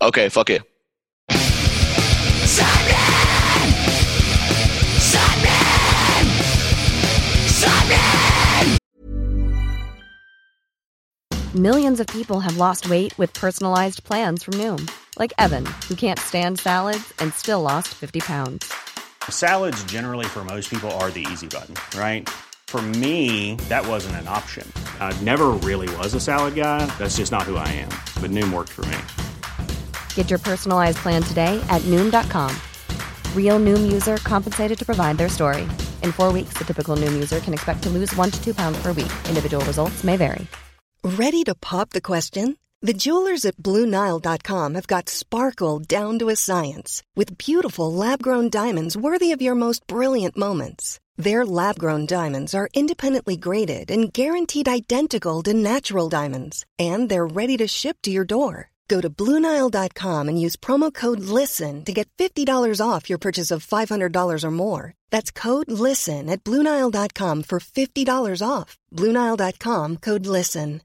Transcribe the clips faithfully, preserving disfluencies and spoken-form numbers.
Okay, fuck it. Millions of people have lost weight with personalized plans from Noom. Like Evan, who can't stand salads and still lost fifty pounds. Salads generally for most people are the easy button, right? For me, that wasn't an option. I never really was a salad guy. That's just not who I am. But Noom worked for me. Get your personalized plan today at Noom dot com. Real Noom user compensated to provide their story. In four weeks, the typical Noom user can expect to lose one to two pounds per week. Individual results may vary. Ready to pop the question? The jewelers at Blue Nile dot com have got sparkle down to a science with beautiful lab-grown diamonds worthy of your most brilliant moments. Their lab-grown diamonds are independently graded and guaranteed identical to natural diamonds, and they're ready to ship to your door. Go to Blue Nile dot com and use promo code LISTEN to get fifty dollars off your purchase of five hundred dollars or more. That's code LISTEN at Blue Nile dot com for fifty dollars off. Blue Nile dot com, code LISTEN.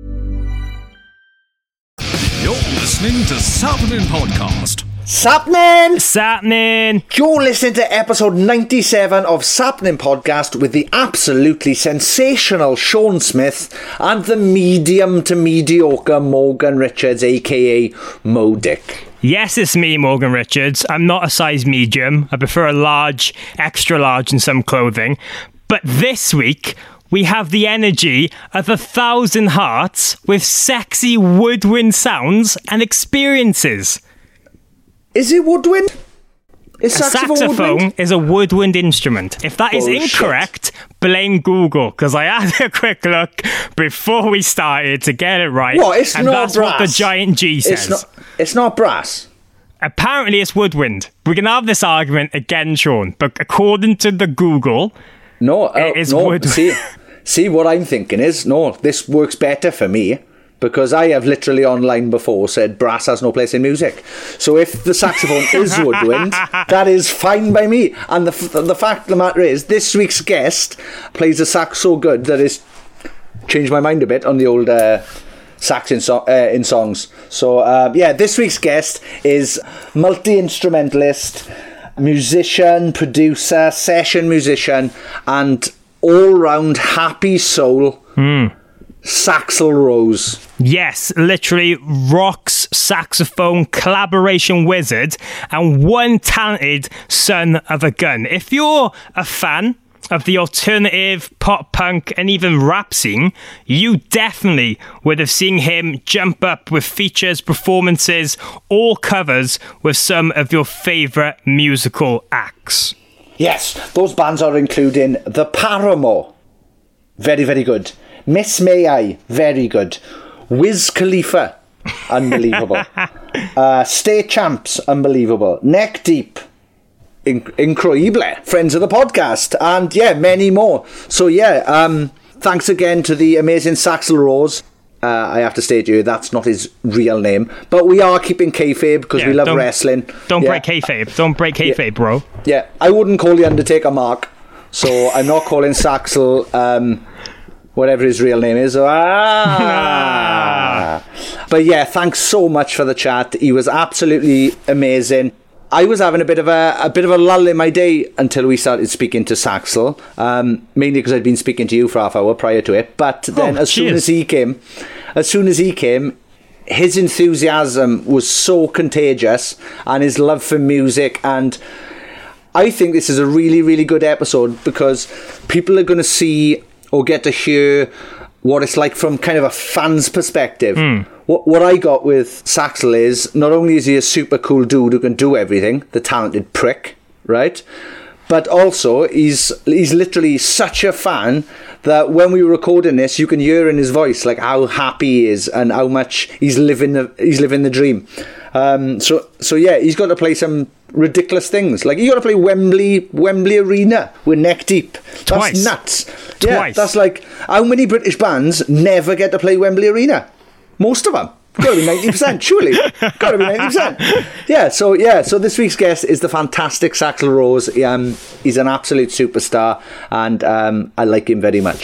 You're listening to Sapnin Podcast. Sapnin! Sapnin! You're listening to episode ninety-seven of Sapnin Podcast with the absolutely sensational Sean Smith and the medium to mediocre Morgan Richards, aka Mo Dick. Yes, it's me, Morgan Richards. I'm not a size medium. I prefer a large, extra large in some clothing. But this week, we have the energy of a thousand hearts with sexy woodwind sounds and experiences. Is it woodwind? Is a saxophone, saxophone woodwind? is a woodwind instrument. If that Bullshit. is incorrect, blame Google, because I had a quick look before we started to get it right. What? It's and not that's brass. what the giant G says. It's not, it's not brass. Apparently it's woodwind. We can have this argument again, Sean, but according to the Google... No, uh, it is no. wood. See, see, what I'm thinking is, no, this works better for me because I have literally online before said brass has no place in music. So if the saxophone is woodwind, that is fine by me. And the the fact of the matter is, this week's guest plays the sax so good that it's changed my mind a bit on the old uh, sax in, so- uh, in songs. So uh, yeah, this week's guest is multi-instrumentalist, musician, producer, session musician, and all-round happy soul, mm. Saxel Rose. Yes, literally rocks, saxophone, collaboration wizard, and one talented son of a gun. If you're a fan of the alternative, pop punk, and even rap scene, you definitely would have seen him jump up with features, performances, or covers with some of your favourite musical acts. Yes, those bands are including The Paramore, very, very good. Miss May I, very good. Wiz Khalifa, unbelievable. uh, State Champs, unbelievable. Neck Deep, inc- incroyable. Friends of the podcast, and yeah, many more. So yeah, um, thanks again to the amazing Saxel Rose. Uh, I have to state to you, that's not his real name, but we are keeping kayfabe because Yeah, we love don't- wrestling. Don't Yeah. break kayfabe. Don't break kayfabe, Yeah. bro. Yeah, I wouldn't call the Undertaker Mark, so I'm not calling Saxel um, whatever his real name is. Ah. But yeah, thanks so much for the chat. He was absolutely amazing. I was having a bit of a, a bit of a lull in my day until we started speaking to Saxel, um, mainly because I'd been speaking to you for half an hour prior to it. But then, Oh, as soon cheers. as he came, as soon as he came, his enthusiasm was so contagious, and his love for music. And I think this is a really, really good episode because people are going to see or get to hear what it's like from kind of a fan's perspective. Mm. What what I got with Saxel is, not only is he a super cool dude who can do everything, the talented prick, right? But also, he's he's literally such a fan that when we were recording this, you can hear in his voice like how happy he is and how much he's living the he's living the dream. Um, so so yeah, he's got to play some ridiculous things. Like he got to play Wembley Wembley Arena with Neck Deep. That's Twice. nuts. Twice. Yeah, that's like how many British bands never get to play Wembley Arena? Most of them. Got to be ninety percent, surely. Got to be ninety percent. Yeah, so yeah, so this week's guest is the fantastic Saxel Rose. Um, he's an absolute superstar, and um, I like him very much.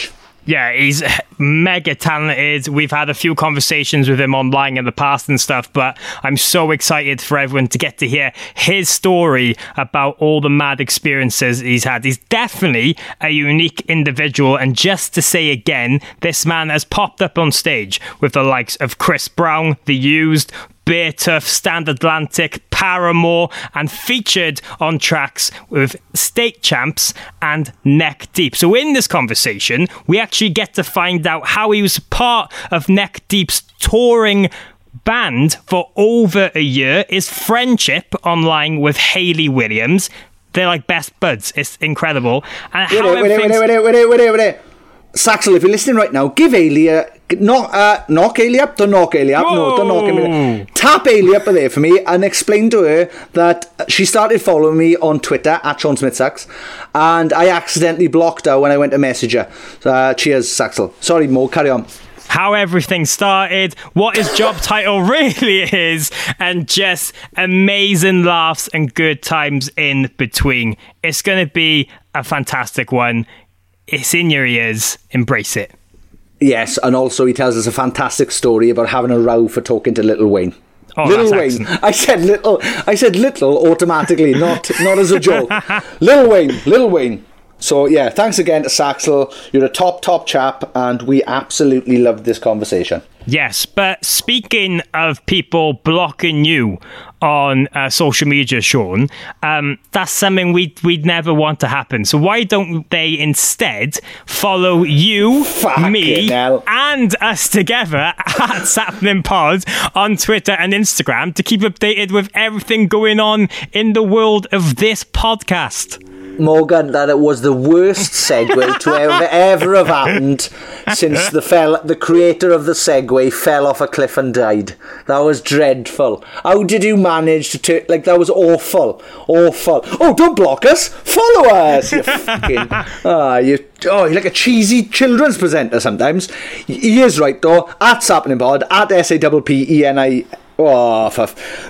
Yeah, he's mega talented. We've had a few conversations with him online in the past and stuff, but I'm so excited for everyone to get to hear his story about all the mad experiences he's had. He's definitely a unique individual, and just to say again, this man has popped up on stage with the likes of Chris Brown, The Used, Bear Tough, Stand Atlantic, Paramore, and featured on tracks with State Champs and Neck Deep. So in this conversation, we actually get to find out how he was part of Neck Deep's touring band for over a year, his friendship online with Hayley Williams. They're like best buds. It's incredible. And wait, how wait, wait, wait, wait, wait, wait, wait, wait. Saxel, if you're listening right now, give Hayley a... Knock, uh, knock Hayley up, don't knock Hayley up. Whoa. No, don't knock him. Tap Hayley up there for me and explain to her that she started following me on Twitter at Sean Smith Sax, and I accidentally blocked her when I went to message her. Uh, cheers, Saxel. Sorry, Mo, carry on. How everything started, what his job title really is, and just amazing laughs and good times in between. It's going to be a fantastic one. It's in your ears. Embrace it. Yes, and also he tells us a fantastic story about having a row for talking to Little Wayne. Oh, Little Wayne. Excellent. I said little. I said little automatically, not not as a joke. Little Wayne. Little Wayne. So yeah, thanks again to Saxel. You're a top top chap, and we absolutely loved this conversation. Yes, but speaking of people blocking you on uh, social media, Sean, um, that's something we'd, we'd never want to happen. So why don't they instead follow you, Fuck me, hell. and us together at Sapnin Pod on Twitter and Instagram to keep updated with everything going on in the world of this podcast? Morgan, that it was the worst segue to ever ever have happened since the fell the creator of the Segway fell off a cliff and died. That was dreadful. How did you manage to t- like that was awful, awful. Oh, don't block us, follow us. You fucking ah, you oh, you're like a cheesy children's presenter sometimes. He is right though. At Sapnin Pod, at S A P P E N I. Oh, for f-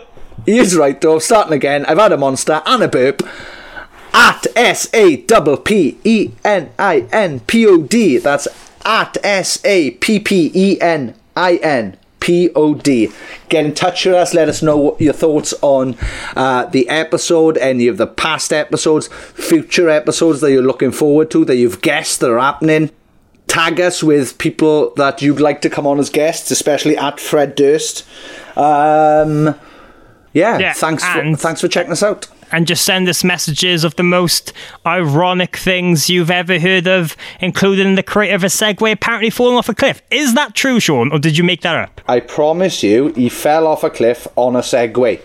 he is right though. Starting again. I've had a monster and a burp. At S A P P E N I N P O D. That's at S A P P E N I N P O D. Get in touch with us. Let us know your thoughts on uh, the episode, any of the past episodes, future episodes that you're looking forward to, that you've guessed that are happening. Tag us with people that you'd like to come on as guests, especially at Fred Durst. Um, yeah, yeah, thanks for, thanks for checking us out. And just send us messages of the most ironic things you've ever heard of, including the creator of a Segway apparently falling off a cliff. Is that true, Sean, or did you make that up? I promise you, he fell off a cliff on a Segway.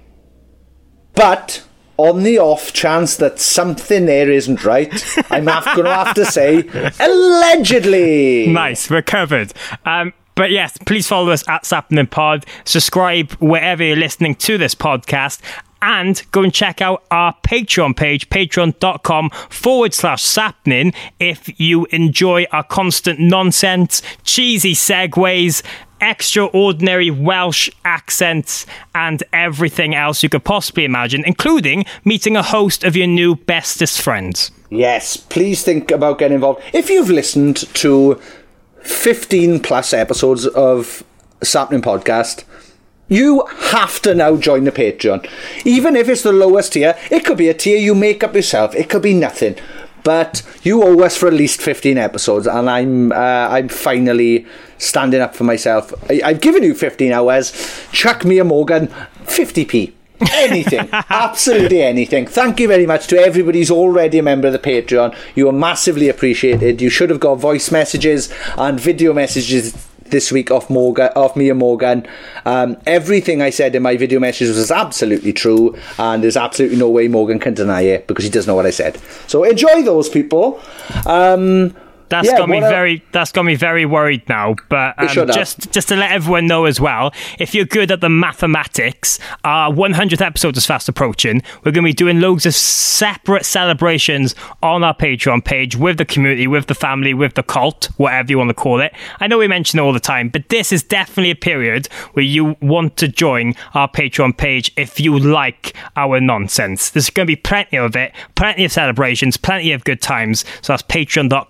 But on the off chance that something there isn't right, I'm going to have to say, allegedly. Nice, we're covered. Um, But yes, please follow us at Sapnin Pod. Subscribe wherever you're listening to this podcast. And go and check out our Patreon page, patreon.com forward slash Sapnin, if you enjoy our constant nonsense, cheesy segues, extraordinary Welsh accents, and everything else you could possibly imagine, including meeting a host of your new bestest friends. Yes, please think about getting involved. If you've listened to fifteen plus episodes of Sapnin Podcast, you have to now join the Patreon. Even if it's the lowest tier, it could be a tier you make up yourself. It could be nothing. But you owe us for at least fifteen episodes, and I'm uh, I'm finally standing up for myself. I, I've given you fifteen hours. Chuck me a Morgan, fifty p. Anything. Absolutely anything. Thank you very much to everybody who's already a member of the Patreon. You are massively appreciated. You should have got voice messages and video messages this week off Morgan, off me and Morgan. Um, everything I said in my video messages was absolutely true, and there's absolutely no way Morgan can deny it because he does know what I said. So enjoy those people. Um, That's yeah, got me I, very. That's got me very worried now. But um, just just to let everyone know as well, if you're good at the mathematics, our one hundredth episode is fast approaching. We're going to be doing loads of separate celebrations on our Patreon page with the community, with the family, with the cult, whatever you want to call it. I know we mention it all the time, but this is definitely a period where you want to join our Patreon page if you like our nonsense. There's going to be plenty of it, plenty of celebrations, plenty of good times. So that's patreon.com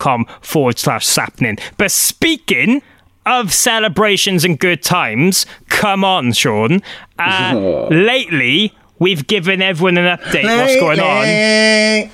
forward slash sapnin. But speaking of celebrations and good times, come on, Sean. Uh, lately, we've given everyone an update what's going on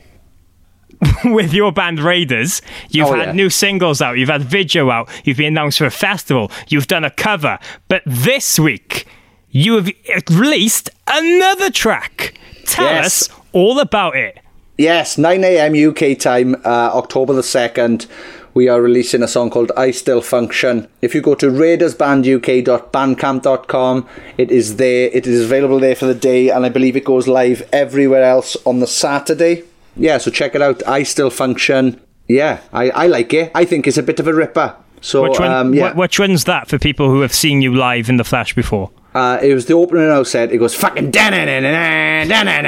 with your band Raiders. You've oh, had yeah. new singles out, you've had video out, you've been announced for a festival, you've done a cover. But this week, you have released another track. Tell yes. us all about it. Yes, nine a.m. U K time, uh, October the second. We are releasing a song called I Still Function. If you go to raiders band u k dot bandcamp dot com, it is there. It is available there for the day, and I believe it goes live everywhere else on the Saturday. Yeah, so check it out. I Still Function. Yeah, I, I like it. I think it's a bit of a ripper. So, which, one, um, yeah. wh- which one's that for people who have seen you live in the flesh before? Uh, it was the opening I said. It goes fucking da na na na na na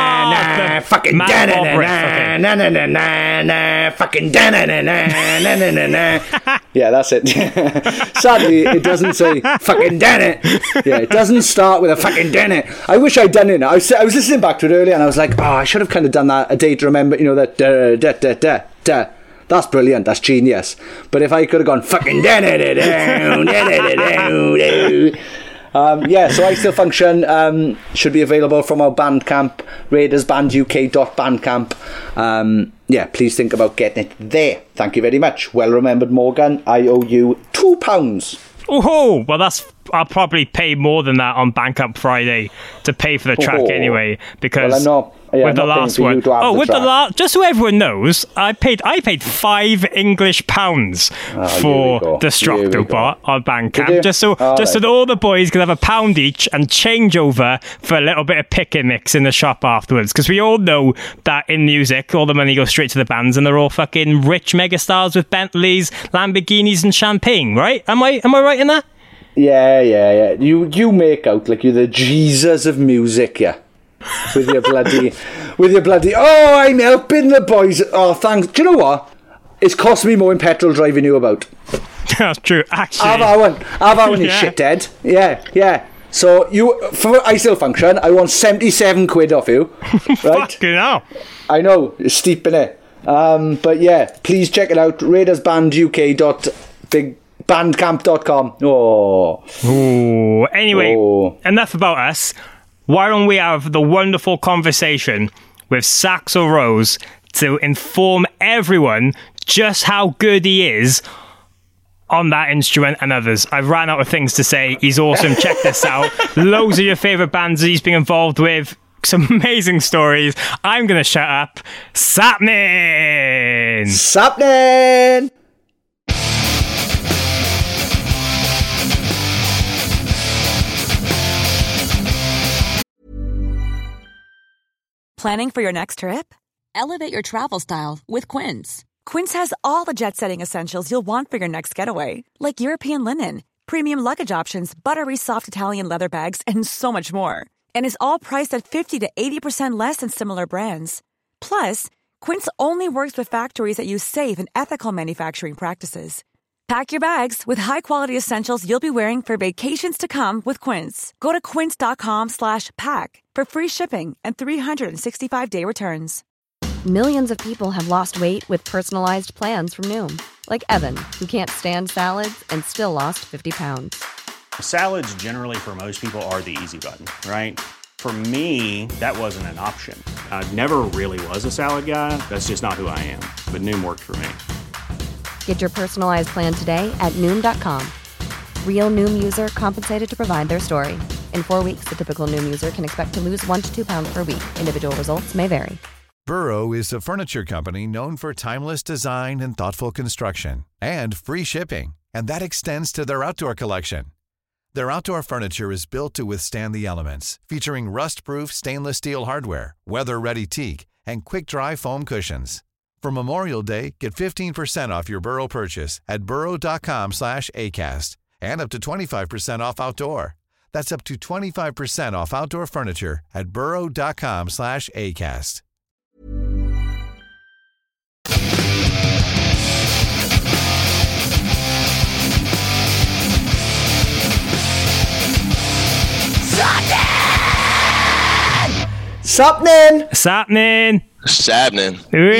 na fucking da na na na na na na na fucking da na na na na na na na. Yeah, that's it. Sadly, it doesn't say fucking da it. Yeah, it doesn't start with a fucking da it. I wish I'd done it. I was I was listening back to it earlier, and I was like, oh, I should have kind of done that a day to remember. You know that da da da da da. That's brilliant. That's genius. But if I could have gone fucking da da da da da da da. Um, yeah, so I Still Function um, should be available from our Bandcamp, raiders band u k dot bandcamp. Um, yeah, please think about getting it there. Thank you very much. Well remembered, Morgan. I owe you two pounds. Oh, well, that's. I'll probably pay more than that on Bandcamp Friday to pay for the track oh. anyway, because well, I'm not, yeah, with I'm the not last for one. You to have oh, the with track. the last, just so everyone knows, I paid. I paid five English pounds oh, for Destructo Bot on Bandcamp, just so oh, just right. so that all the boys can have a pound each and change over for a little bit of pick and mix in the shop afterwards. Because we all know that in music, all the money goes straight to the bands, and they're all fucking rich megastars with Bentleys, Lamborghinis, and champagne. Right? Am I am I right in that? Yeah, yeah, yeah. You you make out like you're the Jesus of music, yeah. With your bloody, with your bloody. Oh, I'm helping the boys. Oh, thanks. Do you know what? It's cost me more in petrol driving you about. That's true. Actually, Have our one. Have our one, you Yeah. shithead. Yeah, yeah. So you for I Still Function. I want seventy-seven quid off you. Right? Fucking hell. I know it's steep in it. Um, but yeah, please check it out. raiders band u k dot bandcamp dot com. Oh. Ooh. Anyway, Oh. enough about us. Why don't we have the wonderful conversation with Saxo Rose to inform everyone just how good he is on that instrument and others. I've ran out of things to say. He's awesome. Check this out. Loads of your favourite bands that he's been involved with. Some amazing stories. I'm going to shut up. Sapnin! Sapnin! Planning for your next trip? Elevate your travel style with Quince. Quince has all the jet-setting essentials you'll want for your next getaway, like European linen, premium luggage options, buttery soft Italian leather bags, and so much more. And is all priced at fifty to eighty percent less than similar brands. Plus, Quince only works with factories that use safe and ethical manufacturing practices. Pack your bags with high-quality essentials you'll be wearing for vacations to come with Quince. Go to quince.com slash pack for free shipping and three sixty-five day returns. Millions of people have lost weight with personalized plans from Noom. Like Evan, who can't stand salads and still lost fifty pounds. Salads generally for most people are the easy button, right? For me, that wasn't an option. I never really was a salad guy. That's just not who I am. But Noom worked for me. Get your personalized plan today at Noom dot com. Real Noom user compensated to provide their story. In four weeks, the typical Noom user can expect to lose one to two pounds per week. Individual results may vary. Burrow is a furniture company known for timeless design and thoughtful construction, and free shipping, and that extends to their outdoor collection. Their outdoor furniture is built to withstand the elements, featuring rust-proof stainless steel hardware, weather-ready teak, and quick-dry foam cushions. For Memorial Day, get fifteen percent off your Burrow purchase at burrow.com slash ACAST and up to twenty-five percent off outdoor. That's up to twenty-five percent off outdoor furniture at burrow.com slash ACAST. Sapnin! Sapnin! It's happening.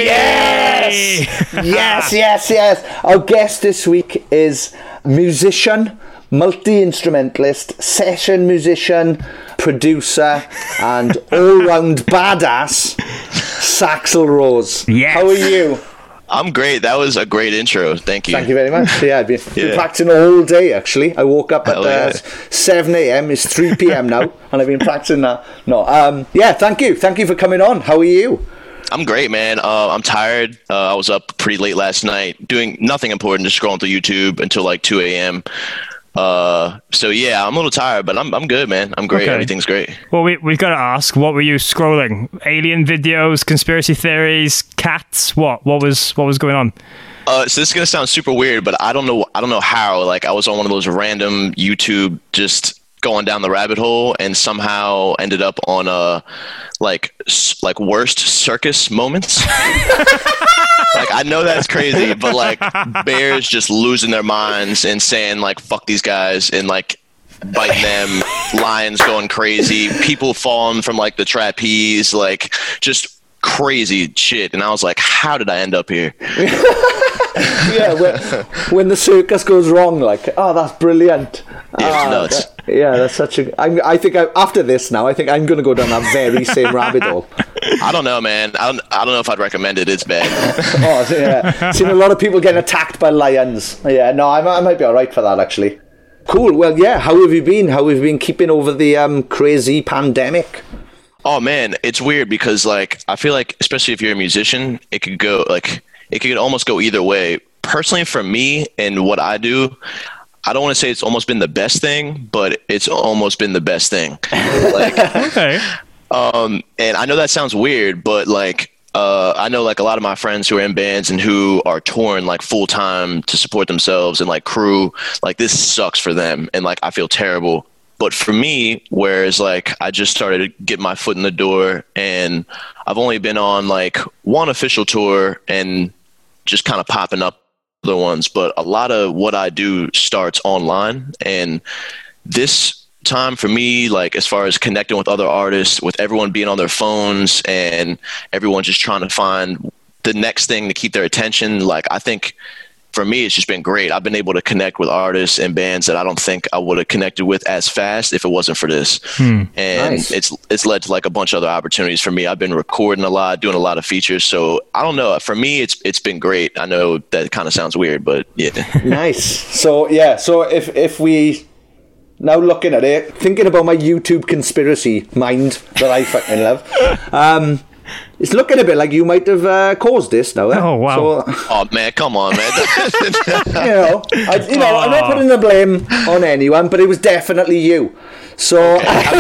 Yes! yes, yes, yes. Our guest this week is musician, multi-instrumentalist, session musician, producer, and all-round badass, Saxel Rose. Yes. How are you? I'm great. That was a great intro. Thank you. Thank you very much. Yeah, I've been, Yeah. been practicing all day, actually. I woke up at Hell uh, yeah. seven a.m. It's three p.m. now, and I've been practicing that. No, um, yeah, thank you. Thank you for coming on. How are you? I'm great, man. Uh, I'm tired. Uh, I was up pretty late last night doing nothing important, just scrolling through YouTube until like two a.m. Uh, so yeah, I'm a little tired, but I'm I'm good, man. I'm great. Okay. Everything's great. Well, we, we've got to ask, what were you scrolling? Alien videos, conspiracy theories, cats? What? What was what was going on? Uh, so this is gonna sound super weird, but I don't know. I don't know how. Like, I was on one of those random YouTube, just going down the rabbit hole, and somehow ended up on a like s- like worst circus moments. Like, I know that's crazy, but like bears just losing their minds and saying like "fuck these guys" and like biting them, lions going crazy, people falling from like the trapeze, like just crazy shit. And I was like, how did I end up here? Yeah, when, when the circus goes wrong, like, oh, that's brilliant. Yeah, it's Ah, nuts. that- yeah, that's such a. I, I think I, after this now, I think I'm going to go down that very same rabbit hole. I don't know, man. I don't. I don't know if I'd recommend it. It's bad. Oh, so, yeah. Seen a lot of people getting attacked by lions. Yeah, no, I, might- I might be all right for that, actually. Cool. Well, yeah. How have you been? How have you been keeping over the um, crazy pandemic? Oh man, it's weird because like I feel like, especially if you're a musician, it could go like it could almost go either way. Personally, for me and what I do, I don't want to say it's almost been the best thing, but it's almost been the best thing. Like, Okay. um, and I know that sounds weird, but like uh, I know like a lot of my friends who are in bands and who are touring like full time to support themselves and like crew, like this sucks for them, and like I feel terrible. But for me, whereas like I just started to get my foot in the door, and I've only been on like one official tour and just kind of popping up other ones, but a lot of what I do starts online. And this time for me, like as far as connecting with other artists, with everyone being on their phones and everyone just trying to find the next thing to keep their attention, like I think for me, it's just been great. I've been able to connect with artists and bands that I don't think I would have connected with as fast if it wasn't for this. Hmm. And Nice. it's it's led to like a bunch of other opportunities for me. I've been recording a lot, doing a lot of features. So I don't know. For me, it's it's been great. I know that kind of sounds weird, but yeah. Nice. So yeah. So if if we now looking at it, thinking about my YouTube conspiracy mind that I fucking love, um, it's looking a bit like you might have uh, caused this now. Eh? Oh, wow. So, Oh man, come on, man. you know, I, you know, I'm not putting the blame on anyone, but it was definitely you. So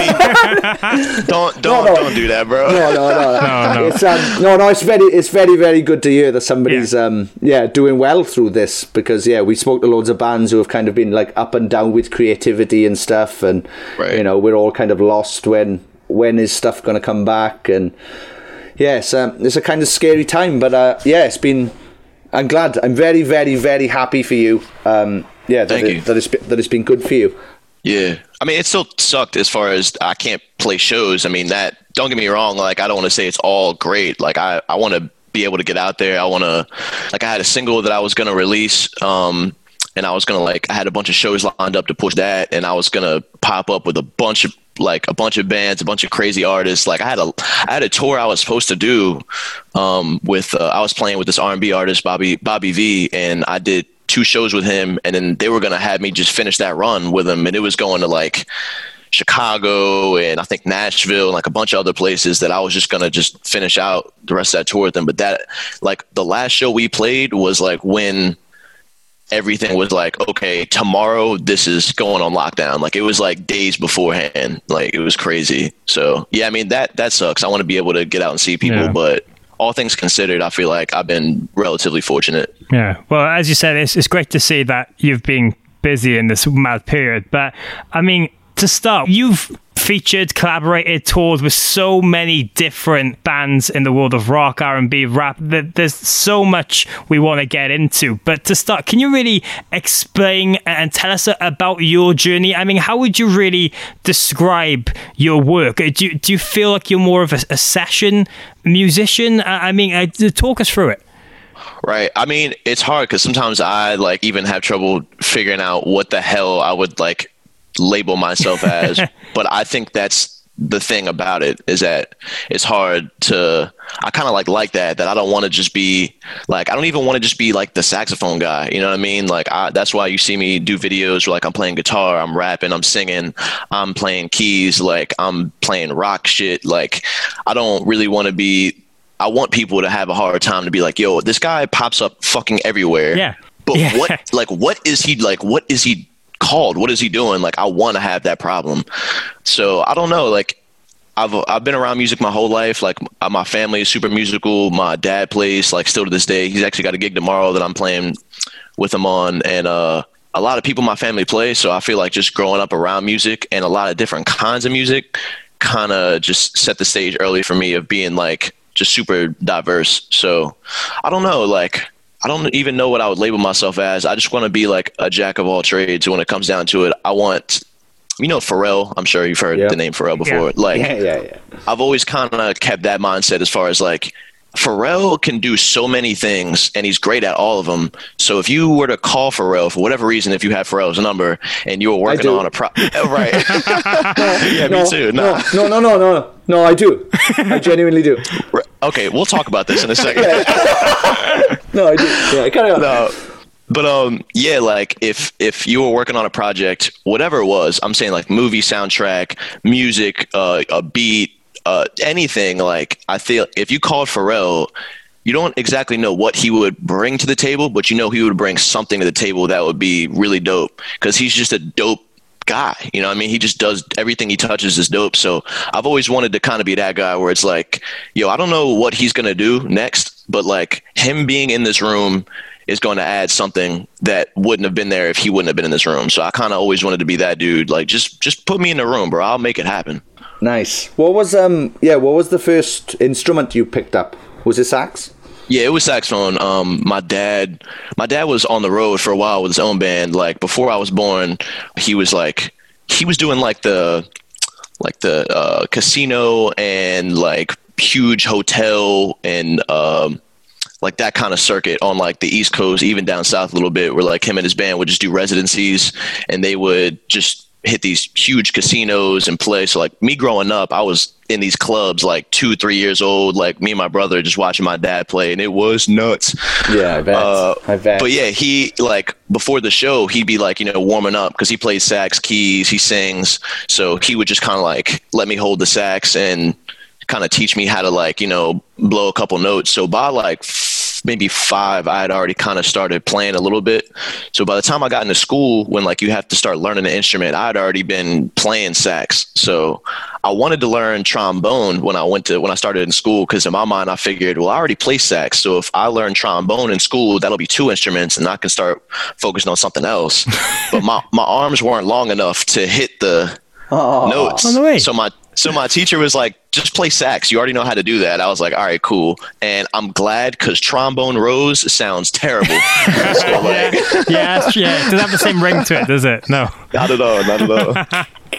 I mean, don't don't no. don't do that, bro. no, no, no, No, no. It's um, no, no. It's very, it's very, very good to hear that somebody's Yeah. um, yeah, doing well through this, because yeah, we spoke to loads of bands who have kind of been like up and down with creativity and stuff, and Right. you know, we're all kind of lost when when is stuff going to come back, and yes, um, it's a kind of scary time, but uh, yeah, it's been. I'm glad. I'm very, very, very happy for you. Um, yeah, that, Thank it, you. that it's been- that it's been good for you. Yeah. I mean, it still sucked as far as I can't play shows. I mean, that, don't get me wrong. Like, I don't want to say it's all great. Like, I, I want to be able to get out there. I want to, like, I had a single that I was going to release. Um, and I was going to like, I had a bunch of shows lined up to push that. And I was going to pop up with a bunch of, like a bunch of bands, a bunch of crazy artists. Like I had a, I had a tour I was supposed to do, um, with, uh, I was playing with this R and B artist, Bobby, Bobby V, and I did two shows with him, and then they were going to have me just finish that run with him. And it was going to like Chicago and I think Nashville and like a bunch of other places that I was just going to just finish out the rest of that tour with them. But that, like the last show we played was like when everything was like, okay, tomorrow this is going on lockdown. Like it was like days beforehand. Like it was crazy. So yeah, I mean, that, that sucks. I want to be able to get out and see people, Yeah. but all things considered, I feel like I've been relatively fortunate. Yeah. Well, as you said, it's, it's great to see that you've been busy in this mad period. But I mean, to start, you've featured, collaborated, toured with so many different bands in the world of rock, R and B, rap. There's so much we want to get into. But to start, can you really explain and tell us about your journey? I mean, how would you really describe your work? Do you, do you feel like you're more of a, a session musician? I mean, uh, talk us through it. Right. I mean, it's hard because sometimes I like even have trouble figuring out what the hell I would like label myself as. But I think that's the thing about it, is that it's hard to, I kind of like like that, that I don't want to just be like, I don't even want to just be like the saxophone guy. You know what I mean? Like, I, that's why you see me do videos where like I'm playing guitar, I'm rapping, I'm singing, I'm playing keys, like I'm playing rock shit. Like, I don't really want to be, I want people to have a hard time to be like, yo, this guy pops up fucking everywhere. Yeah. But yeah. what, like, what is he like? What is he called? What is he doing? Like, I want to have that problem. So I don't know. Like, I've, I've been around music my whole life. Like, my family is super musical. My dad plays, like, still to this day. He's actually got a gig tomorrow that I'm playing with him on. And, uh, a lot of people in my family play. So I feel like just growing up around music and a lot of different kinds of music kind of just set the stage early for me of being like, just super diverse. So I don't know, like, I don't even know what I would label myself as. I just want to be like a jack of all trades when it comes down to it. I want, you know, Pharrell, I'm sure you've heard yeah. the name Pharrell before. Yeah. Like, yeah, yeah, yeah. I've always kind of kept that mindset as far as like, Pharrell can do so many things and he's great at all of them. So if you were to call Pharrell for whatever reason, if you have Pharrell's number and you were working on a pro, right? yeah, no, me too. No. no, no, no, no, no. I do. I genuinely do. Okay, we'll talk about this in a second. no, I do. Yeah, carry on. No. But um, yeah, like if if you were working on a project, whatever it was, I'm saying like movie soundtrack, music, uh, a beat. Uh, anything, like, I feel if you called Pharrell, you don't exactly know what he would bring to the table, but you know he would bring something to the table that would be really dope because he's just a dope guy. You know what I mean? He just does everything he touches is dope. So I've always wanted to kind of be that guy where it's like, yo, I don't know what he's going to do next, but like him being in this room is going to add something that wouldn't have been there if he wouldn't have been in this room. So I kind of always wanted to be that dude. Like, just just put me in the room, bro. I'll make it happen. Nice. What was um yeah, what was the first instrument you picked up? Was it sax? Yeah, it was saxophone. Um my dad my dad was on the road for a while with his own band. Like before I was born, he was like he was doing like the like the uh casino and like huge hotel and um like that kind of circuit on like the East Coast, even down south a little bit, where like him and his band would just do residencies and they would just hit these huge casinos and play. So like me growing up, I was in these clubs like two, three years old, like me and my brother just watching my dad play, and it was nuts. Yeah, I bet. Uh, I bet. But yeah, he like before the show, he'd be like, you know, warming up because he plays sax, keys, he sings. So he would just kind of like let me hold the sax and kind of teach me how to like, you know, blow a couple notes. So by like f- maybe five, I had already kind of started playing a little bit. So by the time I got into school, when like you have to start learning an instrument, I had already been playing sax. So I wanted to learn trombone when I went to, when I started in school, because in my mind, I figured, well, I already play sax. So if I learn trombone in school, that'll be two instruments and I can start focusing on something else. But my, my arms weren't long enough to hit the oh, notes. On the way. So my, So my teacher was like, just play sax. You already know how to do that. I was like, all right, cool. And I'm glad because trombone rose sounds terrible. So like, yeah, yeah. It doesn't have the same ring to it, does it? No. Not at all. Not at all. Not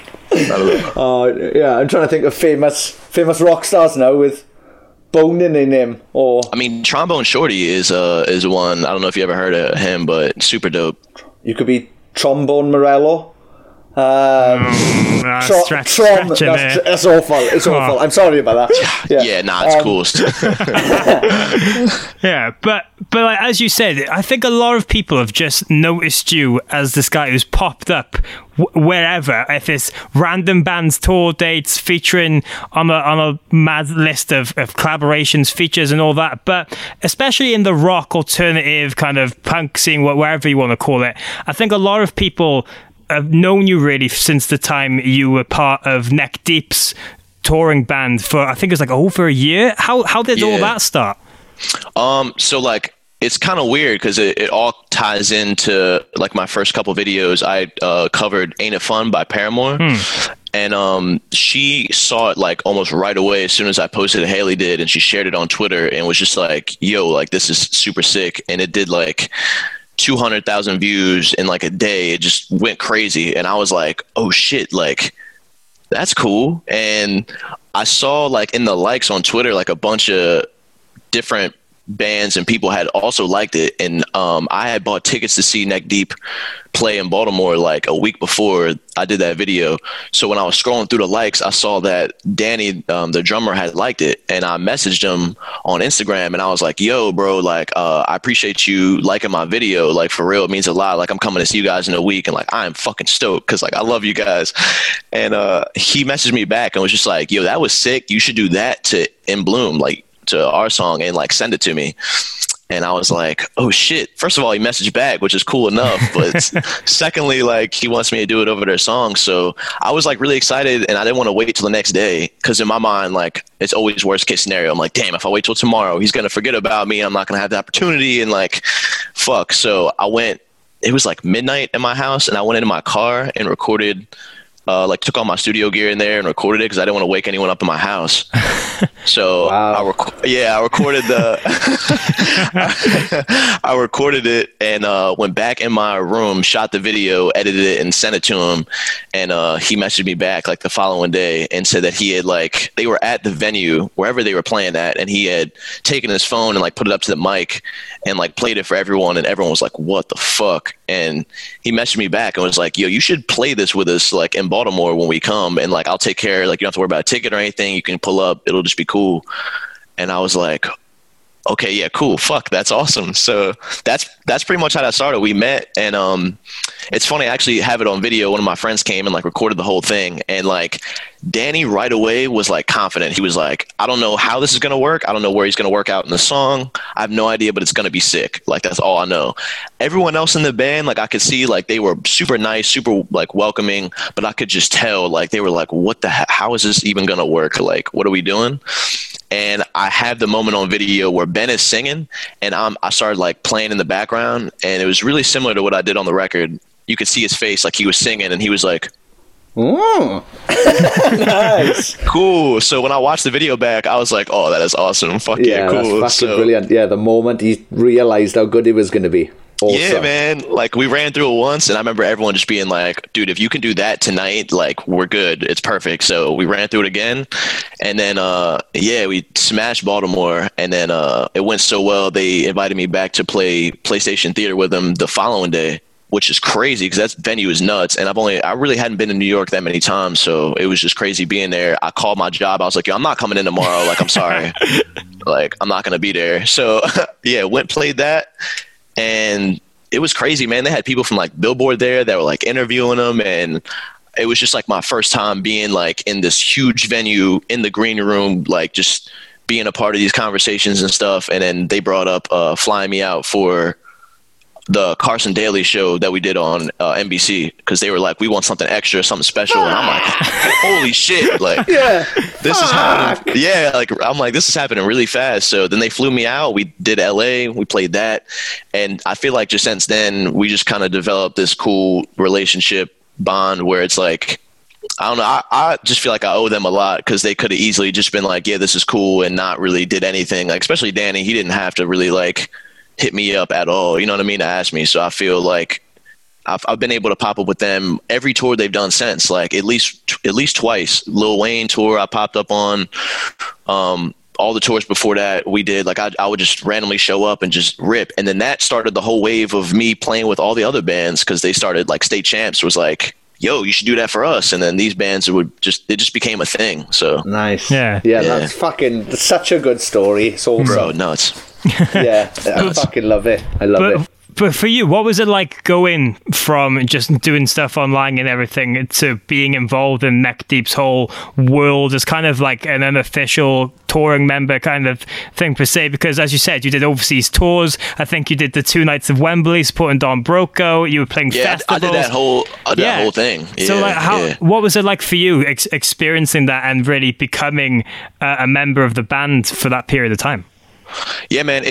at Uh, all. yeah, I'm trying to think of famous famous rock stars now with bone in their name. Or I mean, Trombone Shorty is uh is one. I don't know if you ever heard of him, but super dope. You could be Trombone Morello. Um, mm, nah, tro- stretch, trom- that's, it. It's awful. It's oh. awful. I'm sorry about that. Yeah, yeah nah, it's um, cool. yeah, but but like, as you said, I think a lot of people have just noticed you as this guy who's popped up w- wherever. If it's random bands, tour dates, featuring on a on a mad list of, of collaborations, features, and all that. But especially in the rock, alternative, kind of punk scene, wherever you want to call it, I think a lot of people I've known you really since the time you were part of Neck Deep's touring band for, I think it was like over a year. How how did yeah. all that start? Um, so like, it's kind of weird because it, it all ties into like my first couple videos. I uh, covered Ain't It Fun by Paramore. Hmm. And um, she saw it like almost right away as soon as I posted it. Haley did, and she shared it on Twitter and was just like, yo, like this is super sick. And it did like two hundred thousand views in like a day. It just went crazy. And I was like, oh shit, like that's cool. And I saw like in the likes on Twitter, like a bunch of different bands and people had also liked it. And um, I had bought tickets to see Neck Deep play in Baltimore like a week before I did that video. So when I was scrolling through the likes, I saw that Danny, um, the drummer, had liked it. And I messaged him on Instagram and I was like, yo, bro, like, uh, I appreciate you liking my video. Like, for real, it means a lot. Like, I'm coming to see you guys in a week. And like, I'm fucking stoked because like, I love you guys. And uh, he messaged me back and was just like, yo, that was sick. You should do that to In Bloom, like to our song, and like send it to me. And I was like, oh shit. First of all, he messaged back, which is cool enough. But secondly, like he wants me to do it over their song. So I was like really excited and I didn't want to wait till the next day. Cause in my mind, like it's always worst case scenario. I'm like, damn, if I wait till tomorrow, he's going to forget about me. I'm not going to have the opportunity and like, fuck. So I went, it was like midnight in my house and I went into my car and recorded Uh, like took all my studio gear in there and recorded it because I didn't want to wake anyone up in my house. So wow. I rec- yeah, I recorded the I recorded it and uh, went back in my room, shot the video, edited it, and sent it to him. And uh, he messaged me back like the following day and said that he had like they were at the venue wherever they were playing at, and he had taken his phone and like put it up to the mic and like played it for everyone, and everyone was like, "What the fuck?" And he messaged me back and was like, "Yo, you should play this with us like in Baltimore when we come, and like I'll take care. Like you don't have to worry about a ticket or anything. You can pull up. It'll just be cool." And I was like, "Okay, yeah, cool. Fuck, that's awesome." So that's that's pretty much how that started. We met, and um, it's funny. I actually have it on video. One of my friends came and like recorded the whole thing, and like Danny right away was like confident. He was like, "I don't know how this is gonna work. I don't know where he's gonna work out in the song. I have no idea, but it's gonna be sick. Like that's all I know." Everyone else in the band, like I could see, like they were super nice, super like welcoming, but I could just tell, like they were like, "What the? Ha- how is this even gonna work? Like, what are we doing?" And I have the moment on video where Ben is singing, and I'm, I started like playing in the background, and it was really similar to what I did on the record. You could see his face, like he was singing, and he was like, "Oh, nice, cool." So when I watched the video back, I was like, "Oh, that is awesome! Fuck yeah, yeah cool." That's fucking so, brilliant. Yeah, the moment he realized how good it was going to be. Awesome. Yeah, man. Like we ran through it once, and I remember everyone just being like, "Dude, if you can do that tonight, like we're good. It's perfect." So we ran through it again, and then uh, yeah, we smashed Baltimore, and then uh, it went so well they invited me back to play PlayStation Theater with them the following day, which is crazy because that venue is nuts. And I've only, I really hadn't been in New York that many times. So it was just crazy being there. I called my job. I was like, "Yo, I'm not coming in tomorrow. Like, I'm sorry. Like, I'm not going to be there." So yeah, went, played that. And it was crazy, man. They had people from like Billboard there that were like interviewing them. And it was just like my first time being like in this huge venue in the green room, like just being a part of these conversations and stuff. And then they brought up uh, flying me out for the Carson Daly show that we did on uh, N B C because they were like, "We want something extra, something special." And I'm like, holy shit, like yeah, this is happening. Yeah, like I'm like, this is happening really fast. So then they flew me out. We did L A, we played that, and I feel like just since then we just kind of developed this cool relationship bond where it's like, I don't know, I, I just feel like I owe them a lot because they could have easily just been like, "Yeah, this is cool," and not really did anything. Like especially Danny, he didn't have to really like hit me up at all, you know what I mean, to ask me. So I feel like I've, I've been able to pop up with them every tour they've done since, like at least at least twice. Lil Wayne tour I popped up on. Um, all the tours before that we did, like I, I would just randomly show up and just rip. And then that started the whole wave of me playing with all the other bands because they started, like State Champs was like, "Yo, you should do that for us." And then these bands would just, it just became a thing. So nice. Yeah. Yeah, yeah. that's fucking that's such a good story. It's awesome. Bro, nuts. Yeah, I fucking love it. I love but, it. But for you, what was it like going from just doing stuff online and everything to being involved in Neck Deep's whole world as kind of like an unofficial touring member kind of thing per se? Because as you said, you did overseas tours. I think you did the two nights of Wembley supporting Don Broco. You were playing yeah, festivals. I did that whole I did yeah. that whole thing. Yeah, so like, how? Yeah. What was it like for you ex- experiencing that and really becoming uh, a member of the band for that period of time? Yeah, man, it's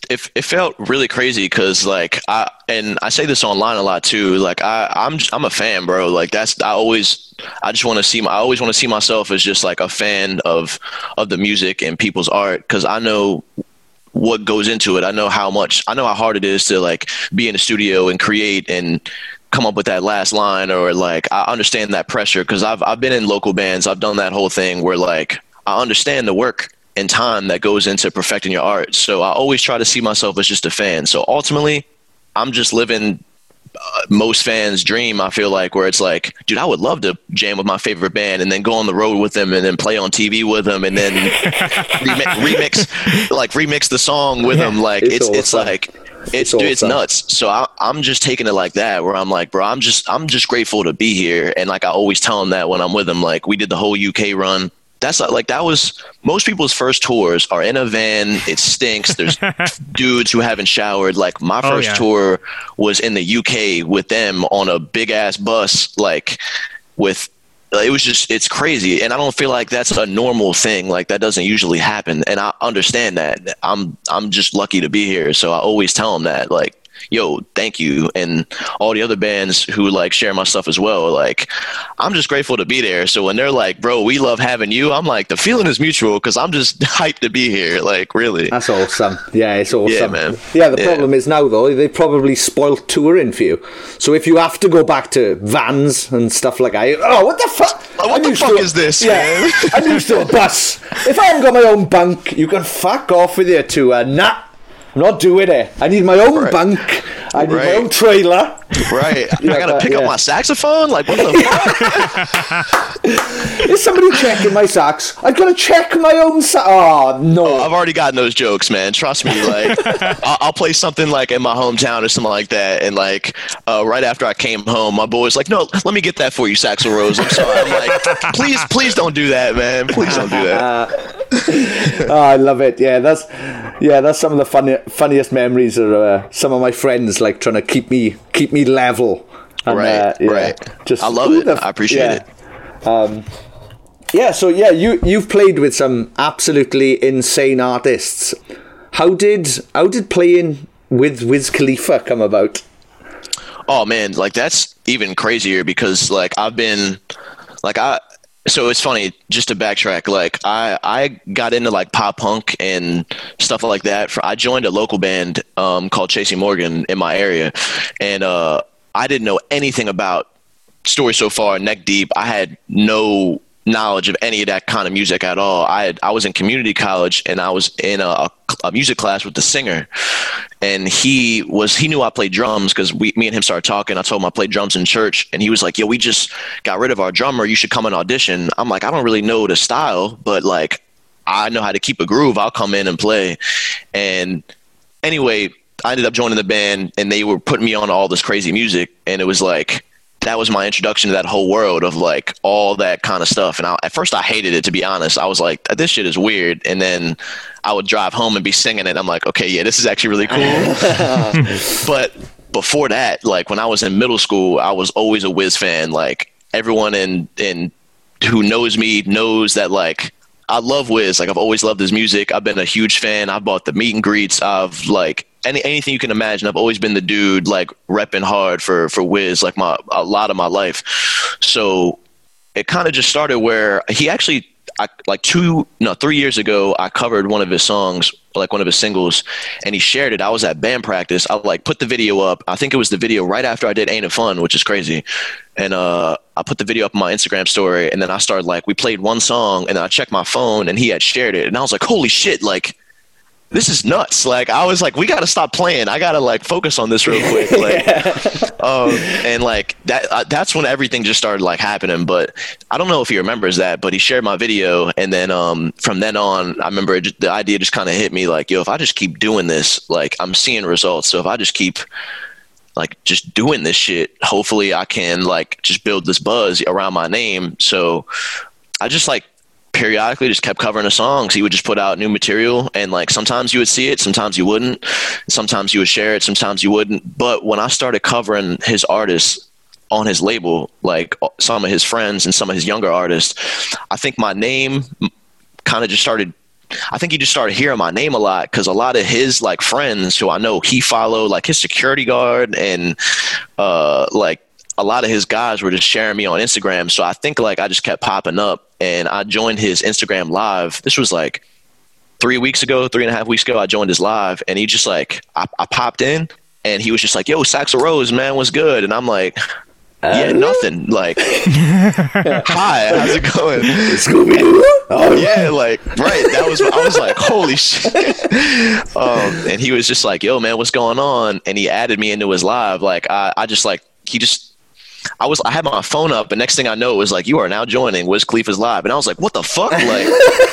it, it felt really crazy because like I and I say this online a lot too. Like I I'm I'm a fan, bro. Like that's I always I just want to see my, I always want to see myself as just like a fan of of the music and people's art because I know what goes into it. I know how much I know how hard it is to like be in the studio and create and come up with that last line, or like I understand that pressure because I've I've been in local bands. I've done that whole thing where like I understand the work and time that goes into perfecting your art. So I always try to see myself as just a fan. So ultimately, I'm just living uh, most fans' dream, I feel like, where it's like, dude, I would love to jam with my favorite band and then go on the road with them and then play on T V with them and then remix, remix, like remix the song with them. Like it's it's, it's like it's it's, dude, it's nuts. So I, I'm just taking it like that, where I'm like, bro, I'm just I'm just grateful to be here. And like I always tell them that when I'm with them, like we did the whole U K run. That's like, that was most people's first tours are in a van. It stinks. There's dudes who haven't showered. Like my first oh, yeah. tour was in the U K with them on a big ass bus, like with, it was just, it's crazy. And I don't feel like that's a normal thing. Like that doesn't usually happen. And I understand that. I'm, I'm just lucky to be here. So I always tell them that, like, yo, thank you. And all the other bands who like share my stuff as well. Like, I'm just grateful to be there. So when they're like, bro, we love having you, I'm like, the feeling is mutual because I'm just hyped to be here. Like, really. That's awesome. Yeah, it's awesome. Yeah, man. Yeah, the yeah. problem is now, though, they probably spoilt touring for you. So if you have to go back to vans and stuff like that, oh, what the fuck? Like, what I'm the fuck to, is this, yeah, man? I'm used to a bus. If I haven't got my own bunk, you can fuck off with your tour. Nah. I'm not doing it. I need my own right. bunk. I need right. my own trailer. Right. yeah, I gotta but, pick yeah. up my saxophone? Like, what the fuck? Is somebody checking my sax? I've got to check my own sax. Oh, no. Oh, I've already gotten those jokes, man. Trust me. Like, I'll, I'll play something like in my hometown or something like that. And like, uh, right after I came home, my boy's like, no, let me get that for you, Saxo Rose. I'm sorry. I'm like, please, please don't do that, man. Please don't do that. oh, I love it. Yeah, that's yeah, that's some of the funny, funniest memories are uh, some of my friends like trying to keep me keep me level. And, right, uh, yeah, right. Just, I love it. The, I appreciate yeah. it. Um, yeah, so yeah, you you've played with some absolutely insane artists. How did how did playing with Wiz Khalifa come about? Oh man, like that's even crazier because like I've been like I. So it's funny, just to backtrack, like I, I got into like pop punk and stuff like that. For, I joined a local band um, called Chasing Morgan in my area. And uh, I didn't know anything about Story So Far, Neck Deep. I had no knowledge of any of that kind of music at all. I had, I was in community college and I was in a, a music class with the singer. And he was, he knew I played drums because we, me and him started talking. I told him I played drums in church and he was like, yo, we just got rid of our drummer. You should come and audition. I'm like, I don't really know the style, but like, I know how to keep a groove. I'll come in and play. And anyway, I ended up joining the band and they were putting me on all this crazy music. And it was like, that was my introduction to that whole world of like all that kind of stuff. And I, at first I hated it, to be honest. I was like, this shit is weird. And then I would drive home and be singing it. I'm like, okay, yeah, this is actually really cool. But before that, like when I was in middle school, I was always a Wiz fan. Like everyone in, in who knows me knows that like, I love Wiz. Like I've always loved his music. I've been a huge fan. I bought the meet and greets. I've like, Any, anything you can imagine. I've always been the dude like repping hard for for Wiz like my a lot of my life. So it kind of just started where he actually I, like two no three years ago I covered one of his songs, like one of his singles, and he shared it. I was at band practice. I like put the video up. I think it was the video right after I did Ain't It Fun, which is crazy. And uh, I put the video up on my Instagram story, and then I started like we played one song, and then I checked my phone, and he had shared it, and I was like, holy shit, like. This is nuts. Like, I was like, we got to stop playing. I got to like focus on this real quick. Like, um, and like that, uh, that's when everything just started like happening. But I don't know if he remembers that, but he shared my video. And then um, from then on, I remember it, the idea just kind of hit me like, yo, if I just keep doing this, like I'm seeing results. So if I just keep like just doing this shit, hopefully I can like just build this buzz around my name. So I just like, periodically just kept covering the songs. He would just put out new material and like sometimes you would see it, sometimes you wouldn't, sometimes you would share it, sometimes you wouldn't. But when I started covering his artists on his label, like some of his friends and some of his younger artists, I think my name kind of just started I think he just started hearing my name a lot because a lot of his like friends who I know he followed, like his security guard and uh, like a lot of his guys were just sharing me on Instagram. So I think like I just kept popping up, and I joined his Instagram live. This was like three weeks ago, three and a half weeks ago. I joined his live, and he just like I, I popped in, and he was just like, "Yo, Saxo Rose, man, what's good?" And I'm like, yeah, nothing. Like, hi, how's it going? Scooby-Doo? Oh, yeah, like, right. That was, I was like, holy shit. Um, and he was just like, yo, man, what's going on? And he added me into his live. Like, I, I just like, he just, I was, I had my phone up, and next thing I know, it was like, you are now joining Wiz Khalifa's live. And I was like, what the fuck? Like,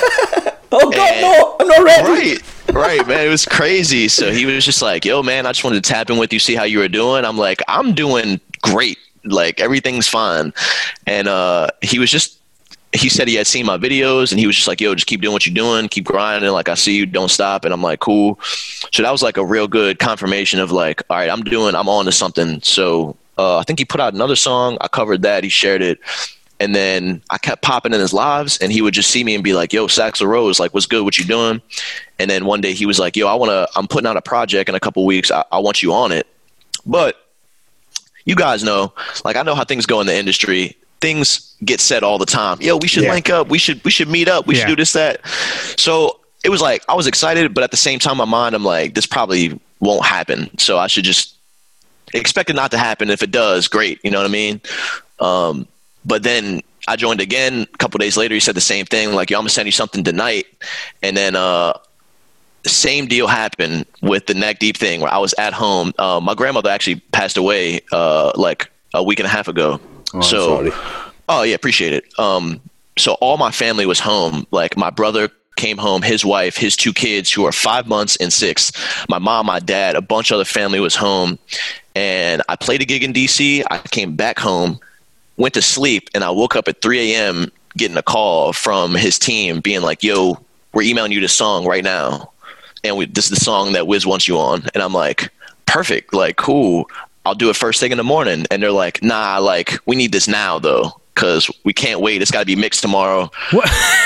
oh, God, and, no, I'm not ready. Right. Right, man. It was crazy. So he was just like, yo, man, I just wanted to tap in with you, see how you were doing. I'm like, I'm doing great. Like, everything's fine. And uh, he was just, he said he had seen my videos, and he was just like, yo, just keep doing what you're doing. Keep grinding. Like, I see you. Don't stop. And I'm like, cool. So that was like a real good confirmation of like, all right, I'm doing, I'm on to something. So uh, I think he put out another song. I covered that. He shared it. And then I kept popping in his lives, and he would just see me and be like, yo, Saxo Rose, like, what's good? What you doing? And then one day he was like, yo, I want to, I'm putting out a project in a couple weeks. I, I want you on it. But you guys know, like, I know how things go in the industry. Things get said all the time. Yo, we should yeah. link up. We should, we should meet up. We yeah. should do this, that. So it was like, I was excited, but at the same time, in my mind, I'm like, this probably won't happen. So I should just expect it not to happen. If it does, great. You know what I mean? Um, But then I joined again a couple days later. He said the same thing, like, yo, I'm going to send you something tonight. And then uh, the same deal happened with the Neck Deep thing where I was at home. Uh, my grandmother actually passed away uh, like a week and a half ago. Oh, so, I'm sorry. Oh, yeah, appreciate it. Um, so all my family was home. Like, my brother came home, his wife, his two kids who are five months and six. My mom, my dad, a bunch of other family was home. And I played a gig in D C. I came back home, went to sleep, and I woke up at three a.m. getting a call from his team being like, yo, we're emailing you this song right now. And we, this is the song that Wiz wants you on. And I'm like, perfect. Like, cool. I'll do it first thing in the morning. And they're like, nah, like, we need this now, though, because we can't wait. It's got to be mixed tomorrow. What?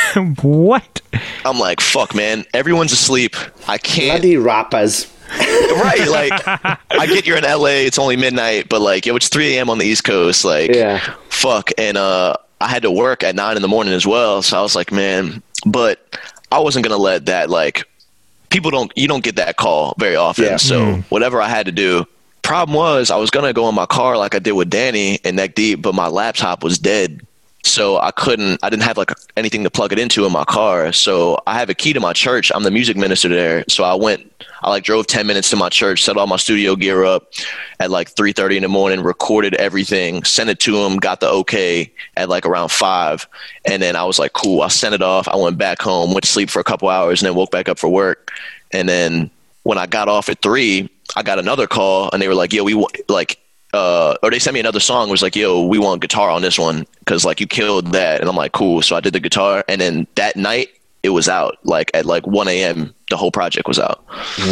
What? I'm like, fuck, man. Everyone's asleep. I can't. Bloody rappers. Right, like, I get you're in L A, it's only midnight, but like, yo, it's three a.m. on the East Coast, like, yeah. fuck. And uh, I had to work at nine in the morning as well, so I was like, man, but I wasn't gonna let that, like, people don't, you don't get that call very often, yeah. so mm. whatever I had to do. Problem was, I was gonna go in my car like I did with Danny and Neck Deep, but my laptop was dead. So I couldn't, I didn't have like anything to plug it into in my car. So I have a key to my church. I'm the music minister there. So I went, I like drove ten minutes to my church, set all my studio gear up at like three thirty in the morning, recorded everything, sent it to him, got the okay at like around five. And then I was like, cool, I sent it off. I went back home, went to sleep for a couple hours, and then woke back up for work. And then when I got off at three, I got another call, and they were like, yo, we want, like, Uh, or they sent me another song. It was like, yo, we want guitar on this one because like you killed that. And I'm like, cool. So I did the guitar, and then that night it was out. Like at like one a.m. the whole project was out.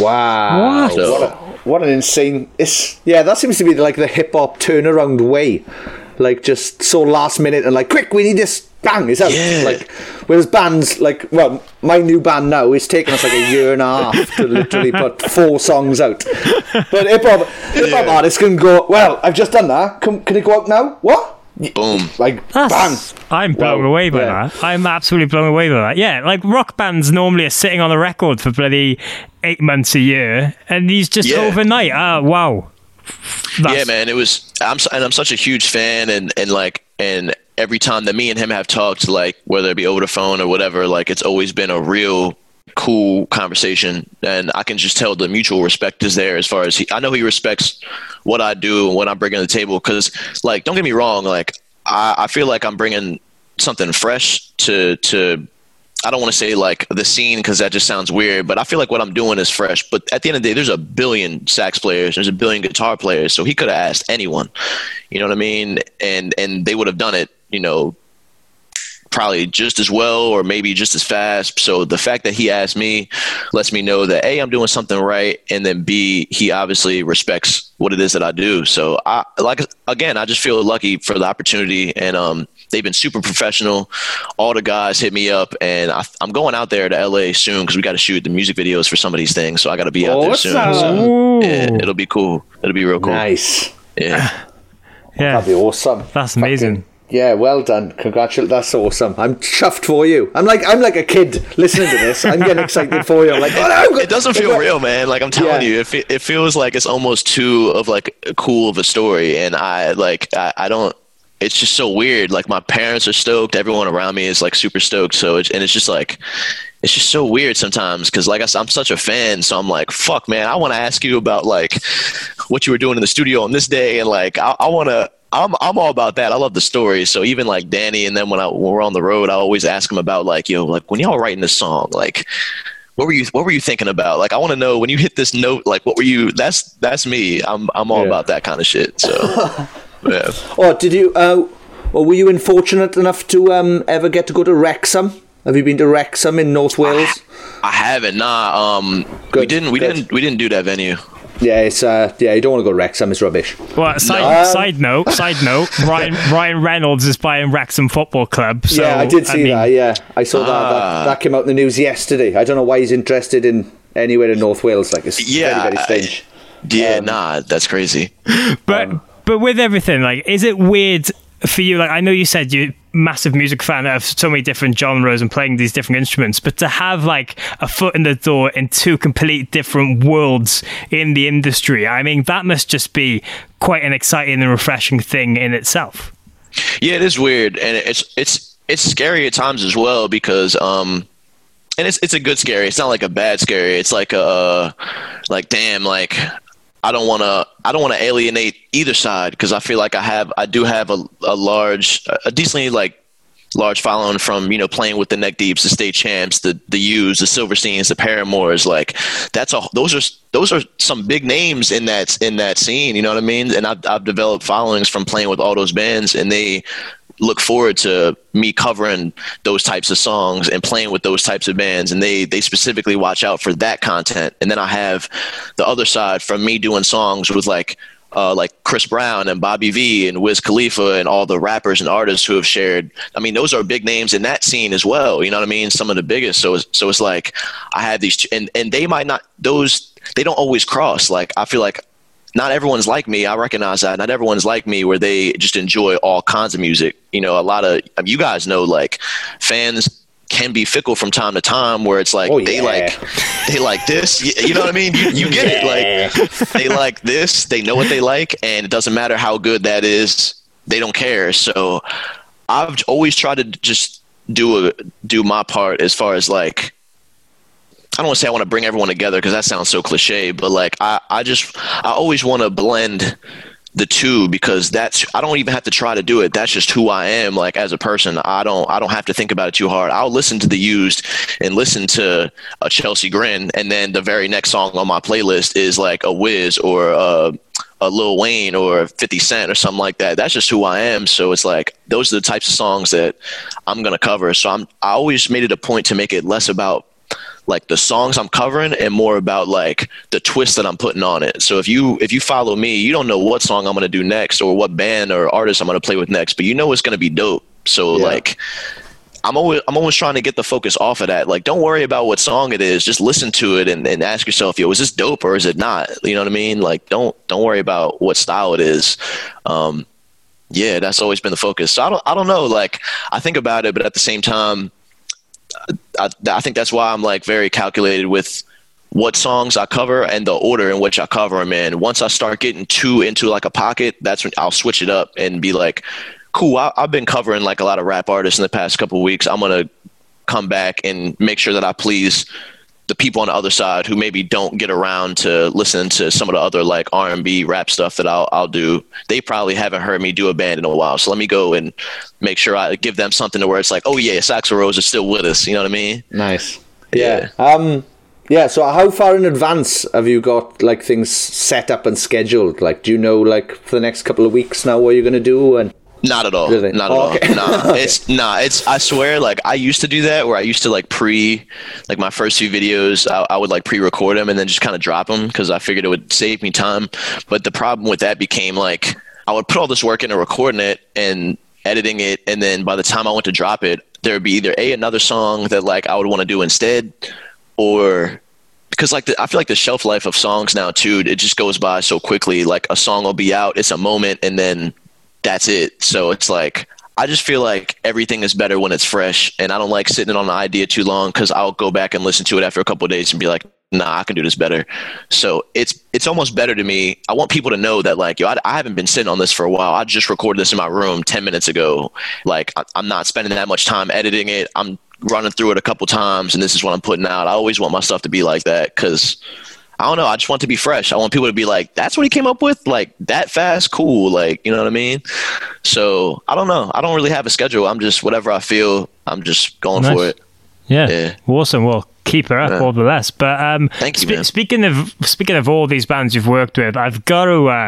Wow. So, what, a, what an insane. It's, yeah, that seems to be like the hip hop turnaround way. Like just so last minute and like, quick, we need this. Bang, it's out. Yeah. Like, whereas bands like, well, my new band now is taking us like a year and a half to literally put four songs out. But hip hop, hip hop yeah. artists can go, well, I've just done that. Can, can it go out now? What? Boom. Like, That's, bang. I'm blown wow. away by yeah. that. I'm absolutely blown away by that. Yeah, like rock bands normally are sitting on a record for bloody eight months a year, and these just yeah. overnight. Ah, wow. That's... Yeah, man. It was. I'm and I'm such a huge fan, and and like and. Every time that me and him have talked, like whether it be over the phone or whatever, like it's always been a real cool conversation. And I can just tell the mutual respect is there as far as he, I know he respects what I do and what I'm bringing to the table. Cause like, don't get me wrong. Like I, I feel like I'm bringing something fresh to, to, I don't want to say like the scene, cause that just sounds weird, but I feel like what I'm doing is fresh. But at the end of the day, there's a billion sax players, there's a billion guitar players. So he could have asked anyone, you know what I mean? And, and they would have done it, you know, probably just as well or maybe just as fast. So the fact that he asked me lets me know that A, I'm doing something right, and then B, he obviously respects what it is that I do. So I like again, I just feel lucky for the opportunity, and um, they've been super professional. All the guys hit me up, and I, I'm going out there to L A soon because we got to shoot the music videos for some of these things. So I got to be out there soon. So, yeah, it'll be cool. It'll be real cool. Nice. Yeah. Yeah. That'd be awesome. That's amazing. Fucking, yeah, well done. Congratulations. That's awesome. I'm chuffed for you. I'm like I'm like a kid listening to this. I'm getting excited for you. I'm like, oh no. It doesn't feel real, man. Like I'm telling Yeah. you, it, fe- it feels like it's almost too of like cool of a story. And I like, I, I don't, it's just so weird. Like my parents are stoked. Everyone around me is like super stoked. So it's, and it's just like, it's just so weird sometimes. Cause like I said, I'm such a fan. So I'm like, fuck man, I want to ask you about like what you were doing in the studio on this day. And like, I, I want to, I'm I'm all about that. I love the stories. So even like Danny, and then when I when we're on the road, I always ask him about like, yo, like when y'all writing this song, like what were you what were you thinking about? Like I want to know when you hit this note, like what were you? That's that's me. I'm I'm all Yeah. about that kind of shit. So yeah. Oh, did you? Uh, or were you unfortunate enough to um ever get to go to Wrexham? Have you been to Wrexham in North Wales? I haven't. Nah. Um. Good, we didn't. We good. didn't. We didn't do that venue. Yeah, it's uh, yeah. You don't want to go to Wrexham. It's rubbish. Well, side, No. side note, side note, Ryan Ryan Reynolds is buying Wrexham Football Club. So, yeah, I did see mean, that. Yeah, I saw that, that. That came out in the news yesterday. I don't know why he's interested in anywhere in North Wales. Like it's Yeah, very, very strange. Yeah. Um, nah. That's crazy. But but with everything, like, is it weird for you? Like, I know you said you're a massive music fan of so many different genres and playing these different instruments, but to have like a foot in the door in two complete different worlds in the industry, I mean, that must just be quite an exciting and refreshing thing in itself. Yeah, it is weird, and it's it's it's scary at times as well because um, and it's it's a good scary. It's not like a bad scary. It's like a like damn like. I don't want to. I don't want to alienate either side because I feel like I have. I do have a, a large, a decently like large following from you know playing with the Neck Deeps, the State Champs, the the U's, the Silversteins, the Paramours. Like that's a. Those are those are some big names in that in that scene. You know what I mean? And I've I've developed followings from playing with all those bands, and they look forward to me covering those types of songs and playing with those types of bands, and they they specifically watch out for that content. And then I have the other side from me doing songs with like uh, like Chris Brown and Bobby V and Wiz Khalifa and all the rappers and artists who have shared. I mean, those are big names in that scene as well. You know what I mean? Some of the biggest. So it's, so it's like I have these, and and they might not those they don't always cross. Like I feel like. Not everyone's like me. I recognize that. Not everyone's like me where they just enjoy all kinds of music. You know, a lot of I mean, you guys know like fans can be fickle from time to time where it's like Oh, they yeah. like they like this. You, you know what I mean? You, you get it. Like they like this. They know what they like, and it doesn't matter how good that is. They don't care. So I've always tried to just do a do my part as far as like. I don't want to say I want to bring everyone together because that sounds so cliche, but like I, I just I always want to blend the two because that's I don't even have to try to do it. That's just who I am. Like as a person, I don't I don't have to think about it too hard. I'll listen to the Used and listen to a Chelsea Grin, and then the very next song on my playlist is like a Wiz or a, a Lil Wayne or fifty Cent or something like that. That's just who I am. So it's like those are the types of songs that I'm gonna cover. So I'm I always made it a point to make it less about like the songs I'm covering and more about like the twist that I'm putting on it. So if you if you follow me, you don't know what song I'm going to do next or what band or artist I'm going to play with next, but you know it's going to be dope. So Yeah. like I'm always I'm always trying to get the focus off of that. Like don't worry about what song it is, just listen to it and, and ask yourself, yo, is this dope or is it not? You know what I mean? Like don't don't worry about what style it is. Um yeah, that's always been the focus. So I don't I don't know, like I think about it, but at the same time I, I think that's why I'm like very calculated with what songs I cover and the order in which I cover them in. Once I start getting too into like a pocket, that's when I'll switch it up and be like, cool, I, I've been covering like a lot of rap artists in the past couple of weeks. I'm going to come back and make sure that I please the people on the other side who maybe don't get around to listening to some of the other like R and B rap stuff that I'll, I'll do. They probably haven't heard me do a band in a while. So let me go and make sure I give them something to where it's like, oh yeah, Saxo Rose is still with us. You know what I mean? Nice. Yeah. Um. Yeah. So how far in advance have you got like things set up and scheduled? Like, do you know like for the next couple of weeks now what you're going to do? And Not at all. Really? Not at oh, all. Okay. Nah, it's nah. It's. I swear, like I used to do that, where I used to like pre, like my first few videos, I, I would like pre-record them and then just kind of drop them because I figured it would save me time. But the problem with that became like I would put all this work into recording it and editing it, and then by the time I went to drop it, there would be either a another song that like I would want to do instead, or because like the, I feel like the shelf life of songs now too, it just goes by so quickly. Like a song will be out, it's a moment, and then that's it. So it's like I just feel like everything is better when it's fresh, and I don't like sitting on an idea too long because I'll go back and listen to it after a couple of days and be like, nah, I can do this better. So it's it's almost better to me. I want people to know that like, yo, I, I haven't been sitting on this for a while. I just recorded this in my room ten minutes ago. Like I, I'm not spending that much time editing it. I'm running through it a couple times, and this is what I'm putting out. I always want my stuff to be like that because I don't know. I just want to be fresh. I want people to be like, that's what he came up with? Like that fast? Cool. Like, you know what I mean? So I don't know. I don't really have a schedule. I'm just whatever I feel. I'm just going nice. for it. Yeah. yeah. Awesome. Well, keep her up yeah. all the less. But um, Thank you, spe- man. speaking of speaking of all these bands you've worked with, I've got to uh,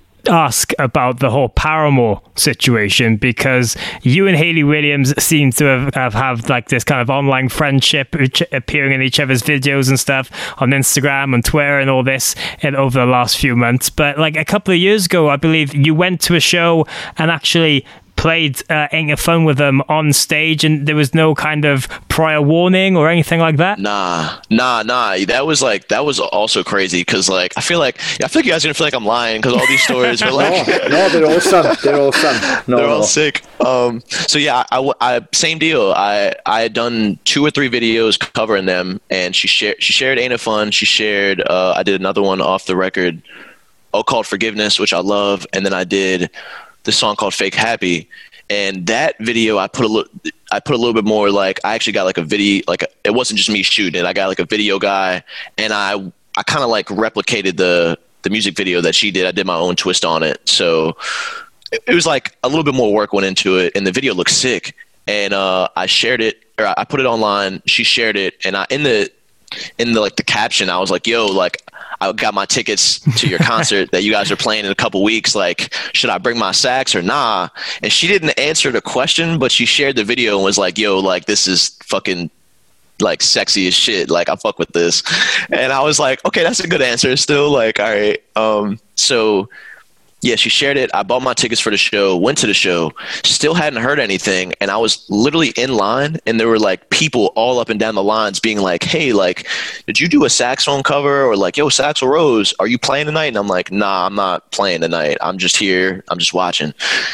ask about the whole Paramore situation, because you and Hayley Williams seem to have, have, have like this kind of online friendship, appearing in each other's videos and stuff on Instagram and Twitter and all this and over the last few months. But like a couple of years ago, I believe you went to a show and actually played uh, Ain't It Fun with them on stage, and there was no kind of prior warning or anything like that? Nah, nah, nah. That was like, that was also crazy because like, I feel like, I feel like you guys are going to feel like I'm lying because all these stories are like... no, no, they're awesome. They're awesome. No, they're all no. sick. Um, so yeah, I, I, same deal. I, I had done two or three videos covering them, and she shared, she shared Ain't It Fun. She shared, uh, I did another one off the record, oh, called Forgiveness, which I love. And then I did this song called Fake Happy, and that video I put a little I put a little bit more, like I actually got like a video, like a, it wasn't just me shooting it. I got like a video guy, and I I kind of like replicated the the music video that she did. I did my own twist on it, so it, it was like a little bit more work went into it, and the video looks sick. And uh, I shared it, or I put it online. She shared it, and I in the in the like the caption, I was like, "Yo, like." I got my tickets to your concert that you guys are playing in a couple weeks. Like, should I bring my sax or nah? And she didn't answer the question, but she shared the video and was like, yo, like, this is fucking like sexy as shit. Like, I fuck with this. And I was like, okay, that's a good answer still. Like, all right. Um, so yeah, she shared it. I bought my tickets for the show, went to the show, still hadn't heard anything. And I was literally in line, and there were like people all up and down the lines being like, hey, like, did you do a saxophone cover? Or like, yo, Saxo Rose, are you playing tonight? And I'm like, nah, I'm not playing tonight. I'm just here. I'm just watching.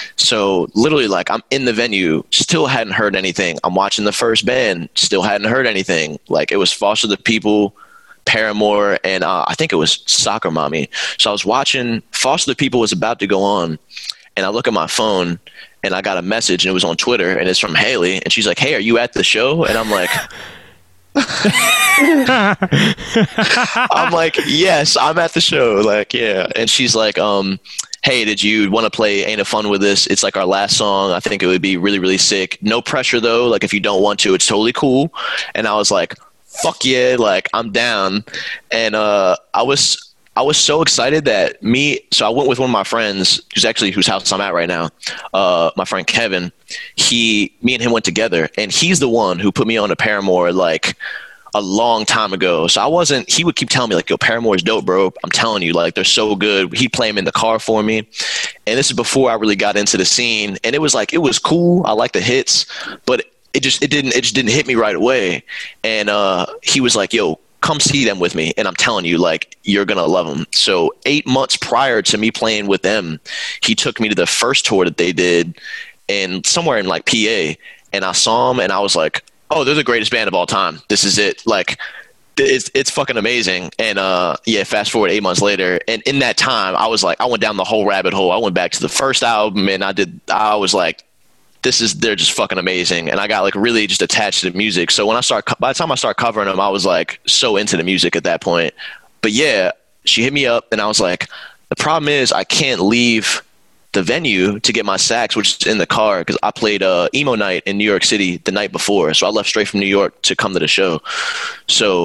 So literally, like, I'm in the venue, still hadn't heard anything. I'm watching the first band, still hadn't heard anything. Like, it was Foster the People, Paramore, and uh, I think it was Soccer Mommy. So I was watching, Foster the People was about to go on, and I look at my phone, and I got a message, and it was on Twitter, and it's from Hayley, and she's like, hey, are you at the show? And I'm like... I'm like, yes, I'm at the show. Like, yeah. And she's like, um, hey, did you want to play Ain't It Fun with us? It's like our last song. I think it would be really, really sick. No pressure, though. Like, if you don't want to, it's totally cool. And I was like... fuck yeah, like I'm down. And uh I was I was so excited that me so I went with one of my friends, who's actually whose house I'm at right now, uh my friend Kevin. He me and him went together, and he's the one who put me on to Paramore like a long time ago. So I wasn't he would keep telling me like, yo, Paramore is dope, bro. I'm telling you, like, they're so good. He'd play them in the car for me. And this is before I really got into the scene, and it was like, it was cool. I like the hits, but it just it didn't it just didn't hit me right away. And uh, he was like, "Yo, come see them with me." And I'm telling you, like, you're gonna love them. So eight months prior to me playing with them, he took me to the first tour that they did, and somewhere in like P A. And I saw them, and I was like, "Oh, they're the greatest band of all time. This is it." Like, it's it's fucking amazing. And uh, yeah, fast forward eight months later, and in that time, I was like, I went down the whole rabbit hole. I went back to the first album, and I did. I was like, this is, they're just fucking amazing. And I got like really just attached to the music. So when I start, by the time I start covering them, I was like so into the music at that point. But yeah, she hit me up, and I was like, the problem is I can't leave the venue to get my sax, which is in the car, because I played uh, emo night in New York City the night before. So I left straight from New York to come to the show. So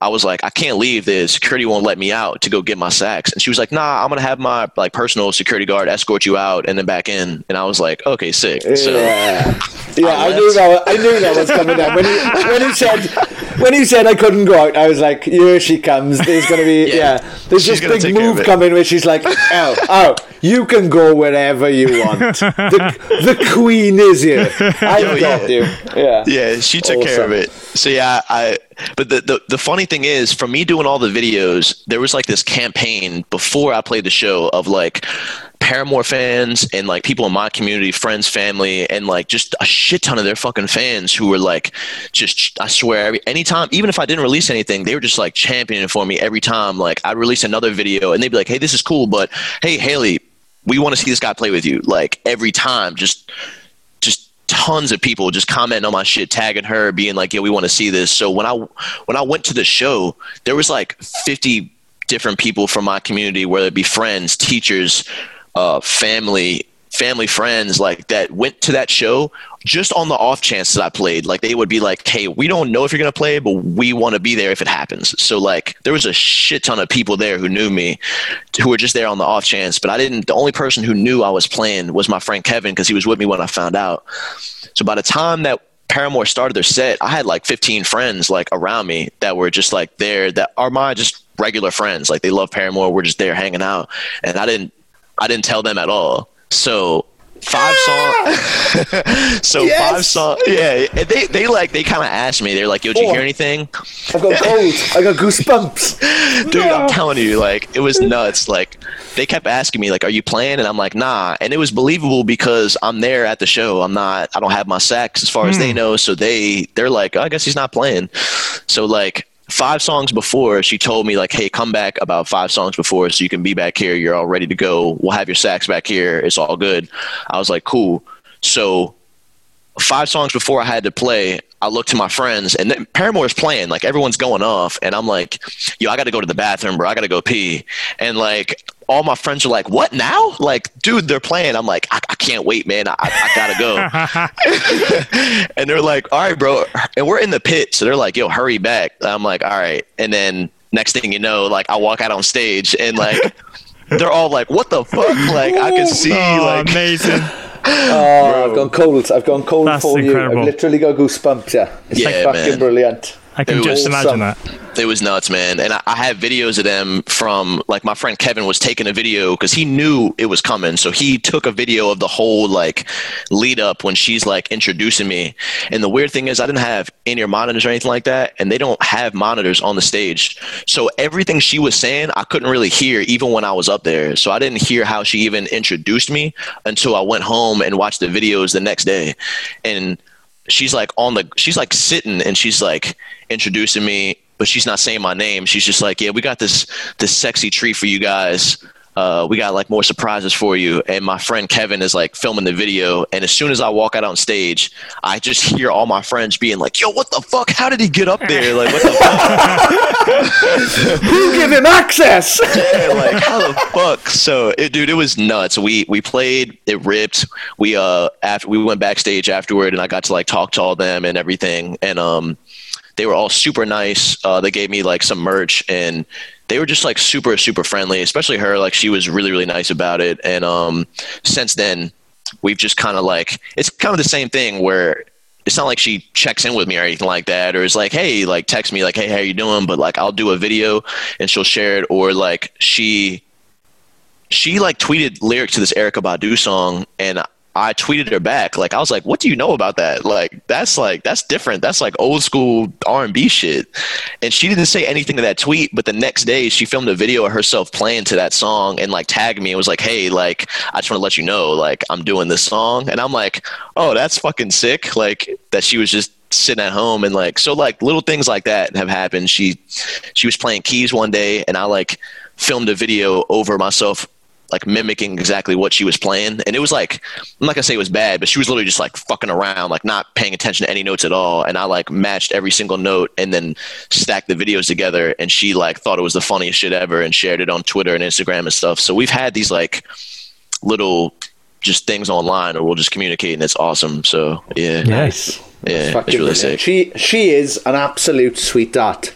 I was like, I can't leave. The security won't let me out to go get my sax. And she was like, nah, I'm going to have my like personal security guard escort you out and then back in. And I was like, okay, sick. So yeah, yeah I, I knew that. I knew that was coming down. When he, when he said, when he said I couldn't go out, I was like, here she comes. There's going to be, yeah, yeah there's this big move coming where she's like, oh, oh, you can go wherever you want. The, the queen is here. I've oh, got yeah. you. Yeah, yeah, she took awesome. care of it. So yeah, I. But the, the the funny thing is, from me doing all the videos, there was like this campaign before I played the show of like Paramore fans and like people in my community, friends, family, and like just a shit ton of their fucking fans who were like, just I swear, every anytime, even if I didn't release anything, they were just like championing for me every time. Like I'd release another video and they'd be like, hey, this is cool, but hey, Haley, we want to see this guy play with you. Like every time, just. Tons of people just commenting on my shit, tagging her, being like, yeah, we want to see this. So when I when I went to the show, there was like fifty different people from my community, whether it be friends, teachers, uh, family, family friends, like that went to that show just on the off chance that I played. Like they would be like, hey, we don't know if you're going to play, but we want to be there if it happens. So like there was a shit ton of people there who knew me, who were just there on the off chance. But I didn't, the only person who knew I was playing was my friend Kevin, because he was with me when I found out. So by the time that Paramore started their set, I had like fifteen friends like around me that were just like there, that are my just regular friends. Like they love Paramore. We're just there hanging out. And I didn't, I didn't tell them at all. So five songs. so yes. five songs. Yeah. And they, they like, they kind of asked me, they're like, yo, did you hear anything? I've got cold. I got goosebumps. Dude, no. I'm telling you, like, it was nuts. Like, they kept asking me, like, are you playing? And I'm like, nah. And it was believable because I'm there at the show. I'm not, I don't have my sax as far mm. as they know. So they, they're like, oh, I guess he's not playing. So like, five songs before, she told me like, hey, come back about five songs before so you can be back here. You're all ready to go. We'll have your sax back here. It's all good. I was like, cool. So five songs before I had to play, I looked to my friends and then Paramore's playing, like everyone's going off. And I'm like, yo, I got to go to the bathroom, bro. I got to go pee. And like, all my friends are like, what now? Like, dude, they're playing. I'm like, I, I can't wait, man. I, I gotta go. And they're like, all right, bro. And we're in the pit. So they're like, yo, hurry back. I'm like, all right. And then next thing you know, like I walk out on stage and like, they're all like, what the fuck? Like I can see oh, like amazing. Oh, bro. I've gone cold. I've gone cold That's for incredible. you. I've literally got goosebumps. Yeah, it's yeah, like fucking man. brilliant. I can it just was, imagine that. It was nuts, man. And I, I have videos of them from, like, my friend Kevin was taking a video because he knew it was coming. So he took a video of the whole, like, lead up when she's, like, introducing me. And the weird thing is I didn't have in-ear monitors or anything like that. And they don't have monitors on the stage. So everything she was saying, I couldn't really hear even when I was up there. So I didn't hear how she even introduced me until I went home and watched the videos the next day. And she's like on the, she's like sitting and she's like introducing me, but she's not saying my name. She's just like, yeah, we got this, this sexy treat for you guys. Uh, we got like more surprises for you. And my friend Kevin is like filming the video. And as soon as I walk out on stage, I just hear all my friends being like, yo, what the fuck? How did he get up there? Like, what the fuck? Who gave him access? Yeah, like, how the fuck? So, it, dude, it was nuts. We we played, it ripped. We uh after we went backstage afterward, and I got to like talk to all them and everything. And um, they were all super nice. Uh, they gave me like some merch, and they were just like super, super friendly, especially her. Like she was really, really nice about it. And um, since then, we've just kind of like, it's kind of the same thing where it's not like she checks in with me or anything like that, or is like, hey, like text me like, hey, how you doing? But like, I'll do a video and she'll share it. Or like she, she like tweeted lyrics to this Erykah Badu song, and I tweeted her back. Like, I was like, what do you know about that? Like, that's like, that's different. That's like old school R and B shit. And she didn't say anything to that tweet, but the next day she filmed a video of herself playing to that song and like tagged me and was like, hey, like, I just want to let you know, like, I'm doing this song. And I'm like, oh, that's fucking sick. Like, that she was just sitting at home. And like, so like little things like that have happened. She, she was playing keys one day and I like filmed a video over myself, like mimicking exactly what she was playing. And it was like, I'm not gonna say it was bad, but she was literally just like fucking around, like not paying attention to any notes at all. And I like matched every single note and then stacked the videos together. And she like thought it was the funniest shit ever and shared it on Twitter and Instagram and stuff. So we've had these like little just things online, or we'll just communicate, and it's awesome. So yeah. Nice. Yeah. It's really sick. She, she is an absolute sweetheart.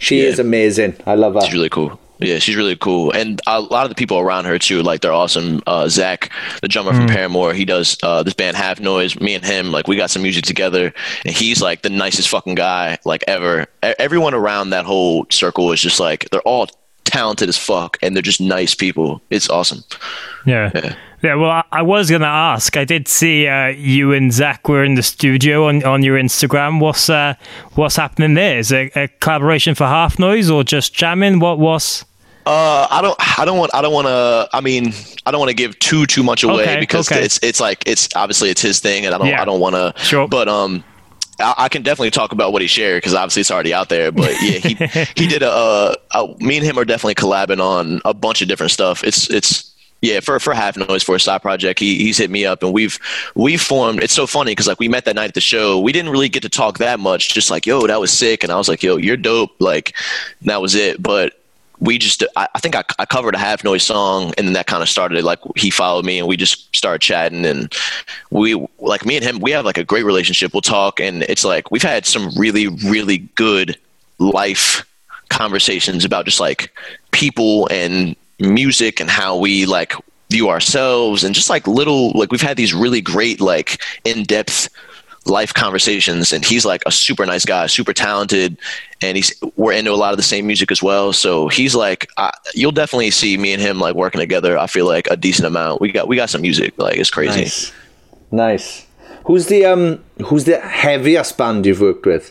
She yeah. is amazing. I love her. She's really cool. Yeah, she's really cool. And a lot of the people around her, too, like, they're awesome. Uh, Zach, the drummer mm. from Paramore, he does uh, this band Half Noise. Me and him, like, we got some music together. And he's, like, the nicest fucking guy, like, ever. Everyone around that whole circle is just, like, they're all talented as fuck. And they're just nice people. It's awesome. Yeah. Yeah. Yeah, well, I, I was going to ask. I did see uh, you and Zach were in the studio on, on your Instagram. What's uh, what's happening there? Is it a collaboration for Half Noise or just jamming? What was? Uh, I don't, I don't want, I don't want to. I mean, I don't want to give too, too much away okay, because okay. it's, it's like, it's obviously it's his thing, and I don't, yeah. I don't want to. Sure. But um, I, I can definitely talk about what he shared because obviously it's already out there. But yeah, he he did a, uh, a. Me and him are definitely collabing on a bunch of different stuff. It's it's. Yeah, for for Half Noise, for a side project, he he's hit me up, and we've we've formed. It's so funny because like we met that night at the show. We didn't really get to talk that much. Just like, yo, that was sick, and I was like, yo, you're dope. Like, that was it. But we just, I, I think I, I covered a Half Noise song, and then that kind of started. Like, he followed me, and we just started chatting, and we like me and him, we have like a great relationship. We'll talk, and it's like we've had some really really good life conversations about just like people and music and how we like view ourselves, and just like little like we've had these really great like in-depth life conversations. And he's like a super nice guy, super talented, and he's we're into a lot of the same music as well. So he's like uh, you'll definitely see me and him like working together. I feel like a decent amount. We got we got some music, like it's crazy. Nice. Nice. Who's the um who's the heaviest band you've worked with?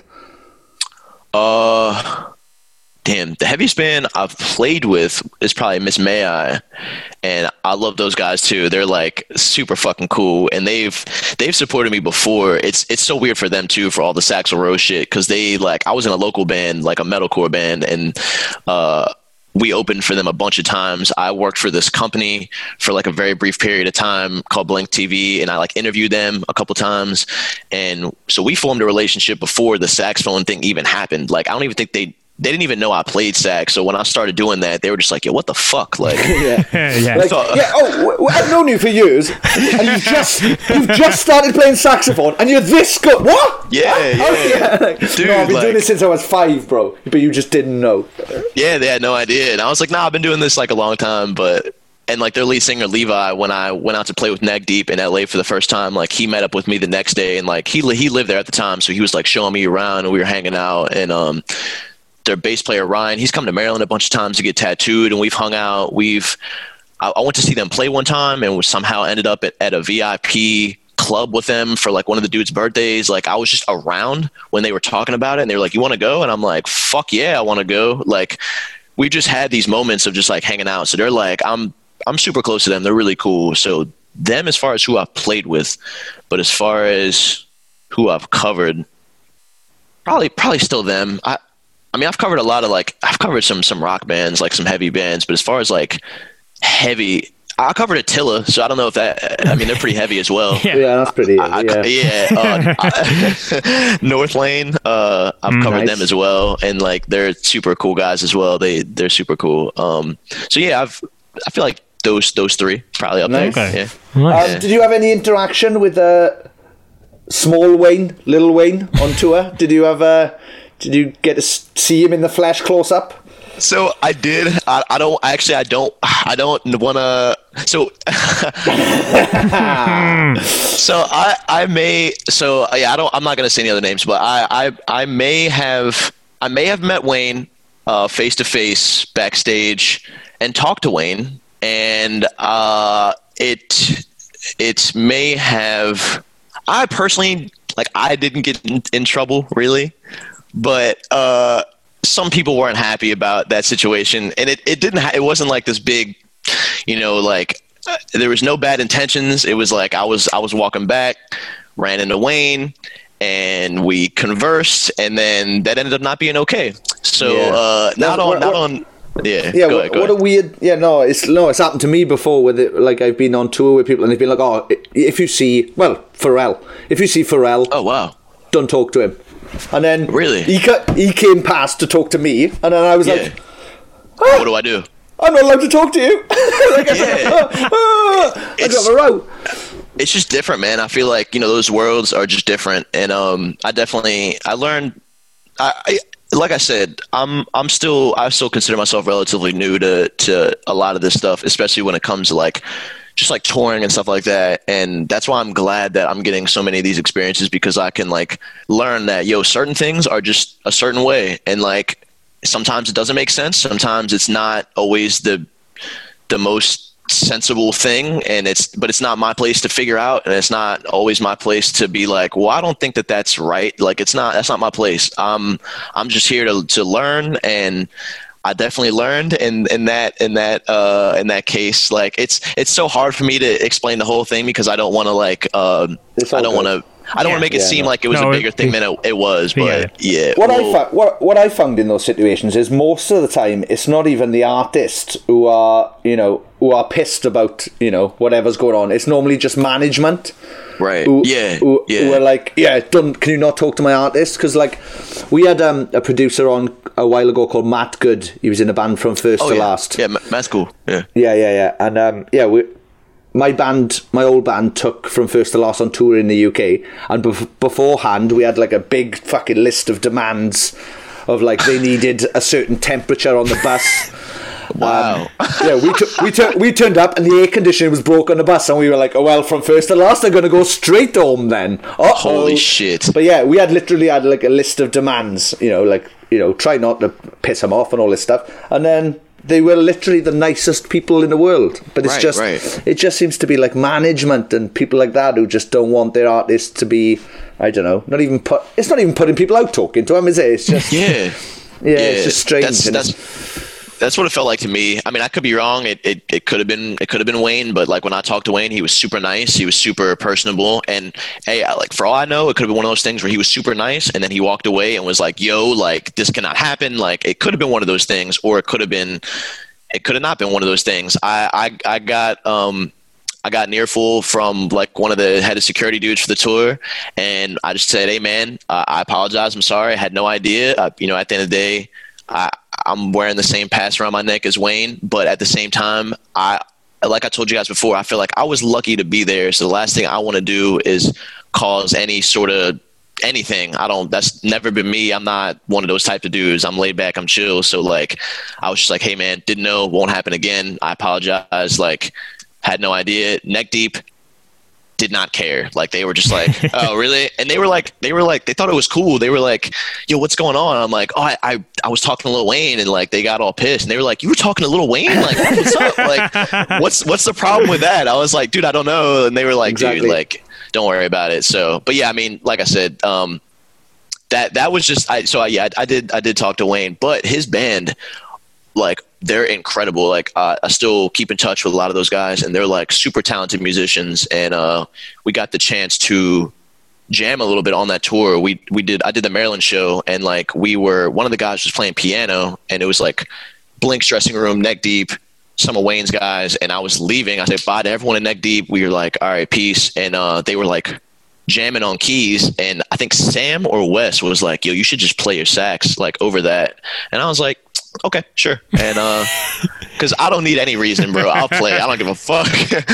Uh Damn, the heaviest band I've played with is probably Miss May I, and I love those guys too. They're like super fucking cool, and they've they've supported me before. It's it's so weird for them too, for all the Saxo Rose shit, because they like I was in a local band, like a metalcore band, and uh, we opened for them a bunch of times. I worked for this company for like a very brief period of time called Blank T V, and I like interviewed them a couple times, and so we formed a relationship before the saxophone thing even happened. Like I don't even think they. They didn't even know I played sax, so when I started doing that, they were just like, "Yo, what the fuck?" Like, yeah, yeah. Like, so, yeah. Oh, well, I've known you for years, and you've just you've just started playing saxophone, and you're this good. What? Yeah, yeah. Oh, yeah. Like, Dude, no, I've been like, doing this since I was five, bro. But you just didn't know. Yeah, they had no idea, and I was like, "Nah, I've been doing this like a long time." But and like their lead singer Levi, when I went out to play with Neck Deep in L A for the first time, like he met up with me the next day, and like he he lived there at the time, so he was like showing me around, and we were hanging out, and um. their bass player Ryan, he's come to Maryland a bunch of times to get tattooed, and we've hung out. We've I, I went to see them play one time, and we somehow ended up at, at a V I P club with them for like one of the dudes' birthdays. Like I was just around when they were talking about it, and they were like, "You want to go?" And I'm like, "Fuck yeah, I want to go." Like we just had these moments of just like hanging out. So they're like, I'm I'm super close to them. They're really cool. So them as far as who I've played with, but as far as who I've covered, probably probably still them. I. I mean, I've covered a lot of like, I've covered some some rock bands, like some heavy bands, but as far as like heavy, I covered Attila, so I don't know if that, I mean, they're pretty heavy as well. Yeah, yeah that's pretty I, heavy, yeah. yeah uh, I, North Lane, uh, I've mm, covered nice. them as well, and like they're super cool guys as well. They, they're super cool. Um, so yeah, I've, I feel like those those three probably up nice. there. Okay. Yeah. Nice. Um, did you have any interaction with uh, Small Wayne, Little Wayne on tour? Did you have a... Uh, Did you get to see him in the flesh close up? So I did. I, I don't actually. I don't. I don't want to. So. so I. I may. So yeah. I don't. I'm not going to say any other names, but I. I. I may have. I may have met Wayne, uh, face to face backstage, and talked to Wayne, and uh, it. It may have. I personally like. I didn't get in, in trouble really. But uh, some people weren't happy about that situation, and it, it didn't. Ha- it wasn't like this big, you know, like uh, there was no bad intentions. It was like I was I was walking back, ran into Wayne, and we conversed, and then that ended up not being okay. So yeah. uh, not no, on not on. Yeah, yeah. Go what ahead, go what ahead. a weird. Yeah, no, it's no, it's happened to me before. With it, like I've been on tour with people, and they've been like, "Oh, if you see, well, Pharrell, if you see Pharrell, oh wow, don't talk to him." And then really? he he came past to talk to me, and then I was yeah. like, oh, "What do I do? I'm not allowed to talk to you." like, yeah. oh, oh, I got a row. It's just different, man. I feel like you know those worlds are just different, and um, I definitely I learned. I, I like I said, I'm I'm still I still consider myself relatively new to to a lot of this stuff, especially when it comes to like just like touring and stuff like that. And that's why I'm glad that I'm getting so many of these experiences, because I can like learn that, yo, certain things are just a certain way. And like, sometimes it doesn't make sense. Sometimes it's not always the, the most sensible thing. And it's, but it's not my place to figure out. And it's not always my place to be like, well, I don't think that that's right. Like, it's not, that's not my place. Um, I'm just here to, to learn, and I definitely learned in, in that in that uh, in that case. Like, it's it's so hard for me to explain the whole thing, because I don't want to like um, I don't want to I don't yeah. want to make it yeah, seem no. like it was no, a bigger it, thing than it, it was. But yeah, yeah what well, I found what what I found in those situations is most of the time it's not even the artists who are you know who are pissed about you know whatever's going on. It's normally just management. Right. Who, yeah. Who, yeah. who are like, yeah, done. Can you not talk to my artist? Because like, we had um, a producer on a while ago called Matt Good. He was in a band from First oh, to yeah. Last. Yeah, Matt's cool. Yeah. Yeah, yeah, yeah. And um, yeah, we, my band, my old band, took From First to Last on tour in the U K. And bef- beforehand, we had like a big fucking list of demands of like they needed a certain temperature on the bus. Wow. Um, yeah, we t- we t- we turned up and the air conditioning was broke on the bus, and we were like, oh well, From First to Last, they're going to go straight home then. Uh-oh. Holy shit. But yeah, we had literally had like a list of demands, you know, like, you know, try not to piss them off and all this stuff. And then they were literally the nicest people in the world. But it's right, just, right. it just seems to be like management and people like that who just don't want their artists to be, I don't know, not even put, it's not even putting people out talking to them, is it? It's just, yeah. yeah, yeah, it's just strange. That's, that's, that's what it felt like to me. I mean, I could be wrong. It it, it could have been it could have been Wayne, but like when I talked to Wayne, he was super nice. He was super personable, and hey, I, like for all I know, it could have been one of those things where he was super nice, and then he walked away and was like, "Yo, like this cannot happen." Like it could have been one of those things, or it could have been, it could have not been one of those things. I I, I got um. I got an earful from like one of the head of security dudes for the tour, and I just said, "Hey man, uh, I apologize. I'm sorry. I had no idea. Uh, you know, at the end of the day, I, I'm wearing the same pass around my neck as Wayne, but at the same time, I like I told you guys before, I feel like I was lucky to be there. So the last thing I want to do is cause any sort of anything. I don't. That's never been me. I'm not one of those type of dudes. I'm laid back. I'm chill. So like, I was just like, hey man, didn't know. Won't happen again. I apologize. Like." Had no idea. Neck Deep did not care. Like they were just like, oh really? And they were like, they were like, they thought it was cool. They were like, yo, what's going on? I'm like, oh, I, I, I was talking to Lil Wayne, and like they got all pissed, and they were like, you were talking to Lil Wayne? Like, what's up? Like, what's what's the problem with that? I was like, dude, I don't know. And they were like, exactly. Dude, like, don't worry about it. So, but yeah, I mean, like I said, um, that that was just, I. So I, yeah, I, I did I did talk to Wayne, but his band, like. They're incredible. Like uh, I still keep in touch with a lot of those guys, and they're like super talented musicians. And uh, we got the chance to jam a little bit on that tour. We we did. I did the Maryland show, and like we were one of the guys was playing piano, and it was like Blink's dressing room, Neck Deep, some of Wayne's guys, and I was leaving. I said bye to everyone in Neck Deep. We were like, all right, peace. And uh, they were like jamming on keys, and I think Sam or Wes was like, yo, you should just play your sax like over that. And I was like, okay, sure. And uh because I don't need any reason, bro. I'll play. I don't give a fuck.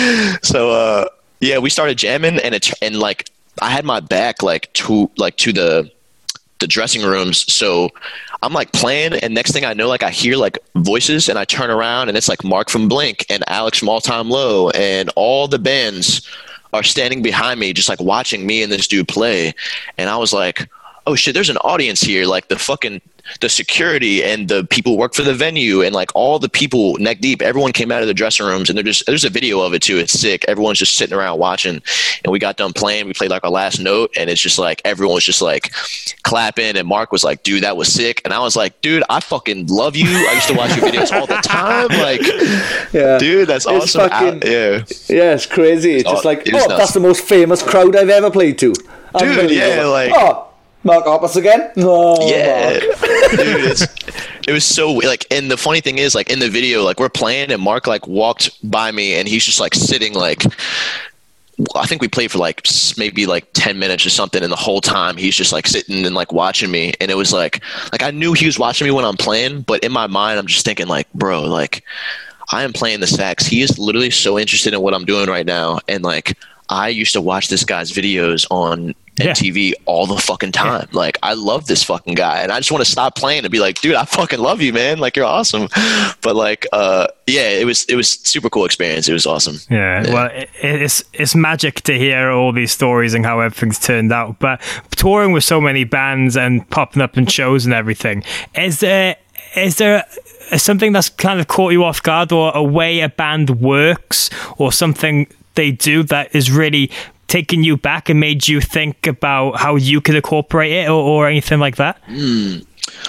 So uh yeah, we started jamming, and it and like I had my back like to like to the the dressing rooms, so I'm like playing, and next thing I know, like I hear like voices, and I turn around, and it's like Mark from Blink and Alex from All Time Low, and all the bands are standing behind me just like watching me and this dude play. And I was like, oh shit, there's an audience here. Like the fucking the security and the people who work for the venue, and like all the people Neck Deep, everyone came out of the dressing rooms, and they're just, there's a video of it too. It's sick. Everyone's just sitting around watching, and we got done playing. We played like our last note, and it's just like, everyone was just like clapping, and Mark was like, dude, that was sick. And I was like, dude, I fucking love you. I used to watch your videos all the time. Like, yeah, dude, that's it's awesome. Fucking, I, yeah. Yeah, it's crazy. It's, it's just like, oh, nuts. That's the most famous crowd I've ever played to. Dude, yeah, like, oh, Mark Hoppus again? No, yeah, dude, it's, it was so like. And the funny thing is, like in the video, like we're playing, and Mark like walked by me, and he's just like sitting like. I think we played for like maybe like ten minutes or something, and the whole time he's just like sitting and like watching me, and it was like like I knew he was watching me when I'm playing, but in my mind I'm just thinking like, bro, like I am playing the sax. He is literally so interested in what I'm doing right now, and like. I used to watch this guy's videos on Yeah. M T V all the fucking time. Yeah. Like, I love this fucking guy, and I just want to stop playing and be like, dude, I fucking love you, man. Like, you're awesome. But like, uh, yeah, it was it was super cool experience. It was awesome. Yeah, yeah. Well, it, it's it's magic to hear all these stories and how everything's turned out. But touring with so many bands and popping up in shows and everything, is there is there something that's kind of caught you off guard, or a way a band works, or something they do that is really taken you back and made you think about how you could incorporate it, or, or anything like that? Mm.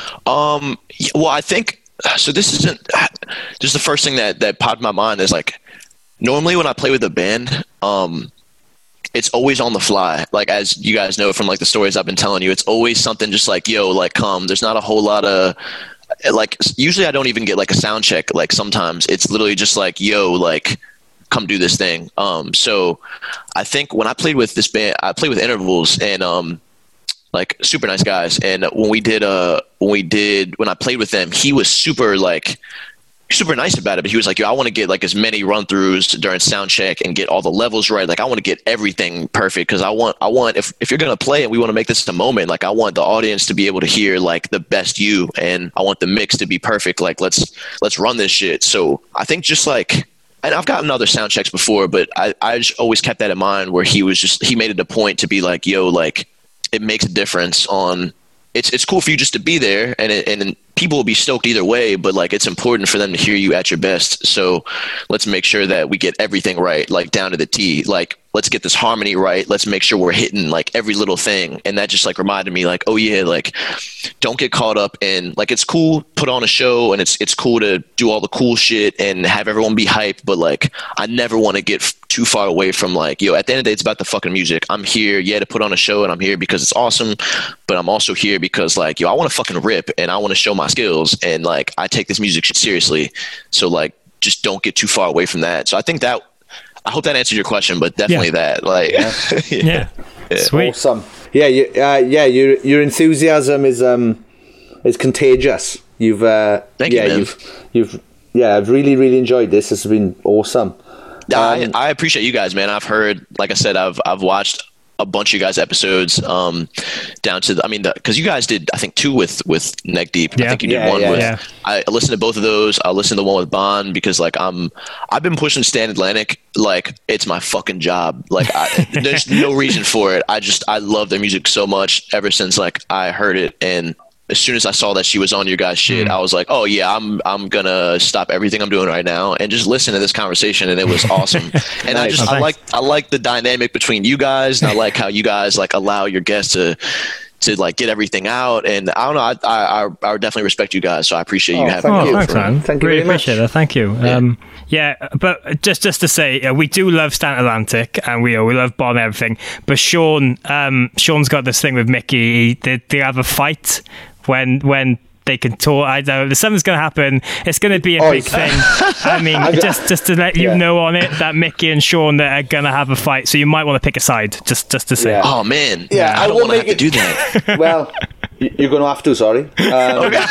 Um, well, I think, so this isn't, this is the first thing that, that popped in my mind is like, normally when I play with a band, um, it's always on the fly. Like, as you guys know from like the stories I've been telling you, it's always something just like, yo, like, come, there's not a whole lot of, like, usually I don't even get like a sound check. Like, sometimes it's literally just like, yo, like, come do this thing. Um, so I think when I played with this band, I played with Intervals, and um, like, super nice guys. And when we did, uh, when we did, when I played with them, he was super like, super nice about it. But he was like, yo, I want to get like as many run throughs during sound check and get all the levels right. Like, I want to get everything perfect. Cause I want, I want, if, if you're going to play and we want to make this a moment, like, I want the audience to be able to hear like the best you, and I want the mix to be perfect. Like, let's, let's run this shit. So I think just like, and I've gotten other sound checks before, but I, I just always kept that in mind, where he was just, he made it a point to be like, yo, like, it makes a difference on, it's it's cool for you just to be there, and it, and people will be stoked either way, but like, it's important for them to hear you at your best. So let's make sure that we get everything right, like down to the T. Like, let's get this harmony right. Let's make sure we're hitting like every little thing. And that just like reminded me like, oh yeah, like, don't get caught up in, like, it's cool, put on a show, and it's it's cool to do all the cool shit and have everyone be hyped, but like, I never want to get f- too far away from like, yo, at the end of the day, it's about the fucking music. I'm here, yeah, to put on a show, and I'm here because it's awesome, but I'm also here because like, yo, I want to fucking rip, and I want to show my skills, and like, I take this music shit seriously. So like, just don't get too far away from that. So I think that, I hope that answered your question, but definitely yeah. that, like, yeah. yeah. yeah, sweet, awesome. Yeah, you, uh, yeah, your your enthusiasm is um is contagious. You've, uh, thank yeah, you, man. you've, you've, yeah, I've really, really enjoyed this. This has been awesome. Um, I, I appreciate you guys, man. I've heard, like I said, I've I've watched a bunch of you guys' episodes, um, down to the, I mean, because you guys did, I think, two with with Neck Deep. Yeah. I think you did yeah, one yeah, with. yeah. I listened to both of those. I listened to the one with Bond because, like, I'm I've been pushing Stand Atlantic like it's my fucking job. Like, I, there's no reason for it. I just I love their music so much ever since like I heard it, and as soon as I saw that she was on your guys' shit, mm. I was like, oh yeah, I'm I'm gonna stop everything I'm doing right now and just listen to this conversation, and it was awesome. And nice. I just oh, I like I like the dynamic between you guys, and I like how you guys like allow your guests to to like get everything out, and I don't know, I I, I definitely respect you guys, so I appreciate you oh, having thank me. You. Oh, thanks, man. Thank you really very much. appreciate that. Thank you. Yeah. Um, yeah, but just just to say, uh, we do love Stand Atlantic, and we uh, we love Bond and everything. But Sean, um, Sean's got this thing with Mickey. They, they have a fight when when they can talk. I don't know, something's going to happen. It's going to be a oh, big thing. I mean, just just to let you yeah. know on it that Mickey and Sean are going to have a fight, so you might want to pick a side. Just just to say. Yeah. Oh man, yeah, I, I don't want to have it... to do that. Well, you're going to have to. Sorry. Um, okay.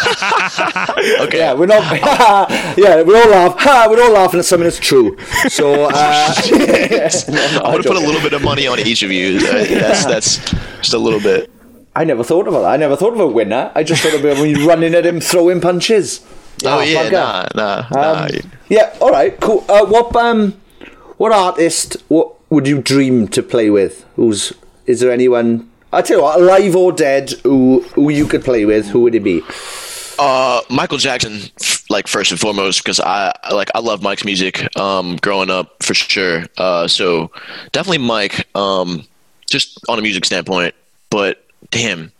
okay. Yeah, we're not. yeah, we're all laugh. We're all laughing at something that's true. So uh, I'm going to put a little bit of money on each of you. Uh, that's that's just a little bit. I never thought about that. I never thought of a winner. I just thought about when you're running at him, throwing punches. Oh, oh yeah, nah, nah, nah. Um, yeah, all right, cool. Uh, what um, what artist what would you dream to play with? Who's is there anyone? I tell you what, alive or dead, who who you could play with? Who would it be? Uh, Michael Jackson, like first and foremost, because I like I love Mike's music. Um, growing up for sure. Uh, so definitely Mike. Um, just on a music standpoint, but. Damn.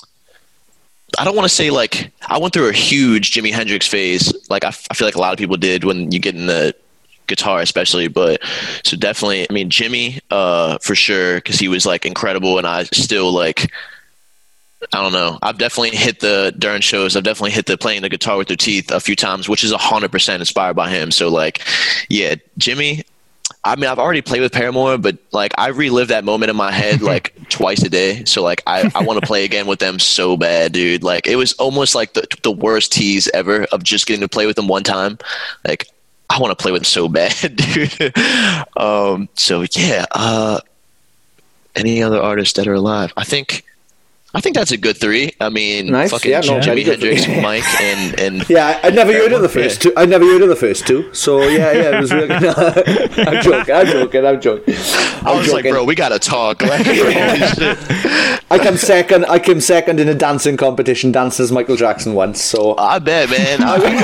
I don't want to say like I went through a huge Jimi Hendrix phase. Like I, I feel like a lot of people did when you get in the guitar, especially. But so definitely, I mean, Jimmy, uh, for sure, because he was like incredible, and I still like. I don't know. I've definitely hit the during shows. I've definitely hit the playing the guitar with their teeth a few times, which is a hundred percent inspired by him. So like, yeah, Jimmy. I mean, I've already played with Paramore, but like I relive that moment in my head like twice a day. So like I, I want to play again with them so bad, dude. Like it was almost like the the worst tease ever of just getting to play with them one time. Like I want to play with him so bad, dude. um, so yeah. Uh, any other artists that are alive? I think. I think that's a good three. I mean, nice. fucking yeah, no, Jimi Hendrix, Mike, and and yeah, I never heard of the first two. I never heard of the first two. So yeah, yeah, it was really. No, I'm joking. I'm joking. I'm joking. I'm I was joking. like, bro, we gotta talk. Like, holy shit. I came second. I came second in a dancing competition, danced as Michael Jackson once. So I bet, man.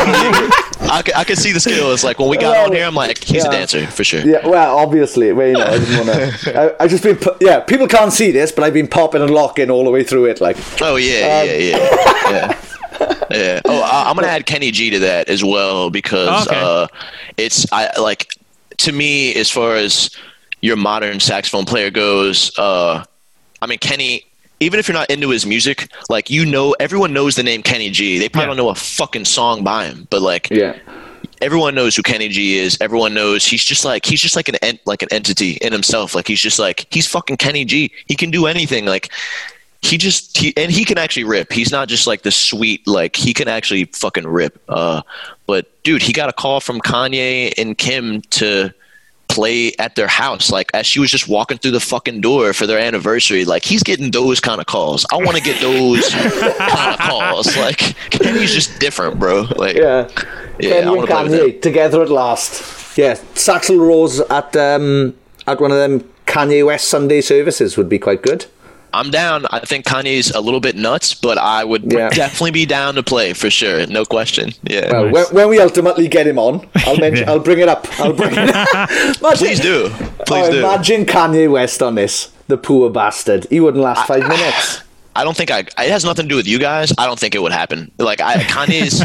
I, I, could, I could see the skills. Like when we got well, on here, I'm like, he's yeah. a dancer for sure. Yeah, well, obviously, well, you know, I didn't want to. I, I just been, yeah. People can't see this, but I've been popping and locking all the way through it, like. Oh yeah, um, yeah, yeah, yeah. Yeah. Oh, I, I'm gonna add Kenny G to that as well because okay. uh, it's I like to me as far as your modern saxophone player goes. Uh, I mean, Kenny. Even if you're not into his music, like you know, everyone knows the name Kenny G. They probably yeah. don't know a fucking song by him, but like, yeah. everyone knows who Kenny G is. Everyone knows he's just like he's just like an ent- like an entity in himself. Like he's just like he's fucking Kenny G. He can do anything. Like he just he and he can actually rip. He's not just like the sweet like he can actually fucking rip. Uh, but dude, he got a call from Kanye and Kim to play at their house, like as she was just walking through the fucking door for their anniversary. Like he's getting those kind of calls. I want to get those kind of calls. Like Kenny's just different, bro. Like yeah, yeah, Kenny I want and to play with Kanye him. together at last. Yeah, Saxel Rose at um at one of them Kanye West Sunday services would be quite good. I'm down. I think Kanye's a little bit nuts, but I would yeah. definitely be down to play for sure. No question. Yeah. Well, nice. when, when we ultimately get him on, I'll mention. yeah. I'll bring it up. I'll bring it up. Imagine, Please do. Please oh, do. Imagine Kanye West on this. The poor bastard. He wouldn't last five I, minutes. I don't think I. It has nothing to do with you guys. I don't think it would happen. Like I, Kanye's.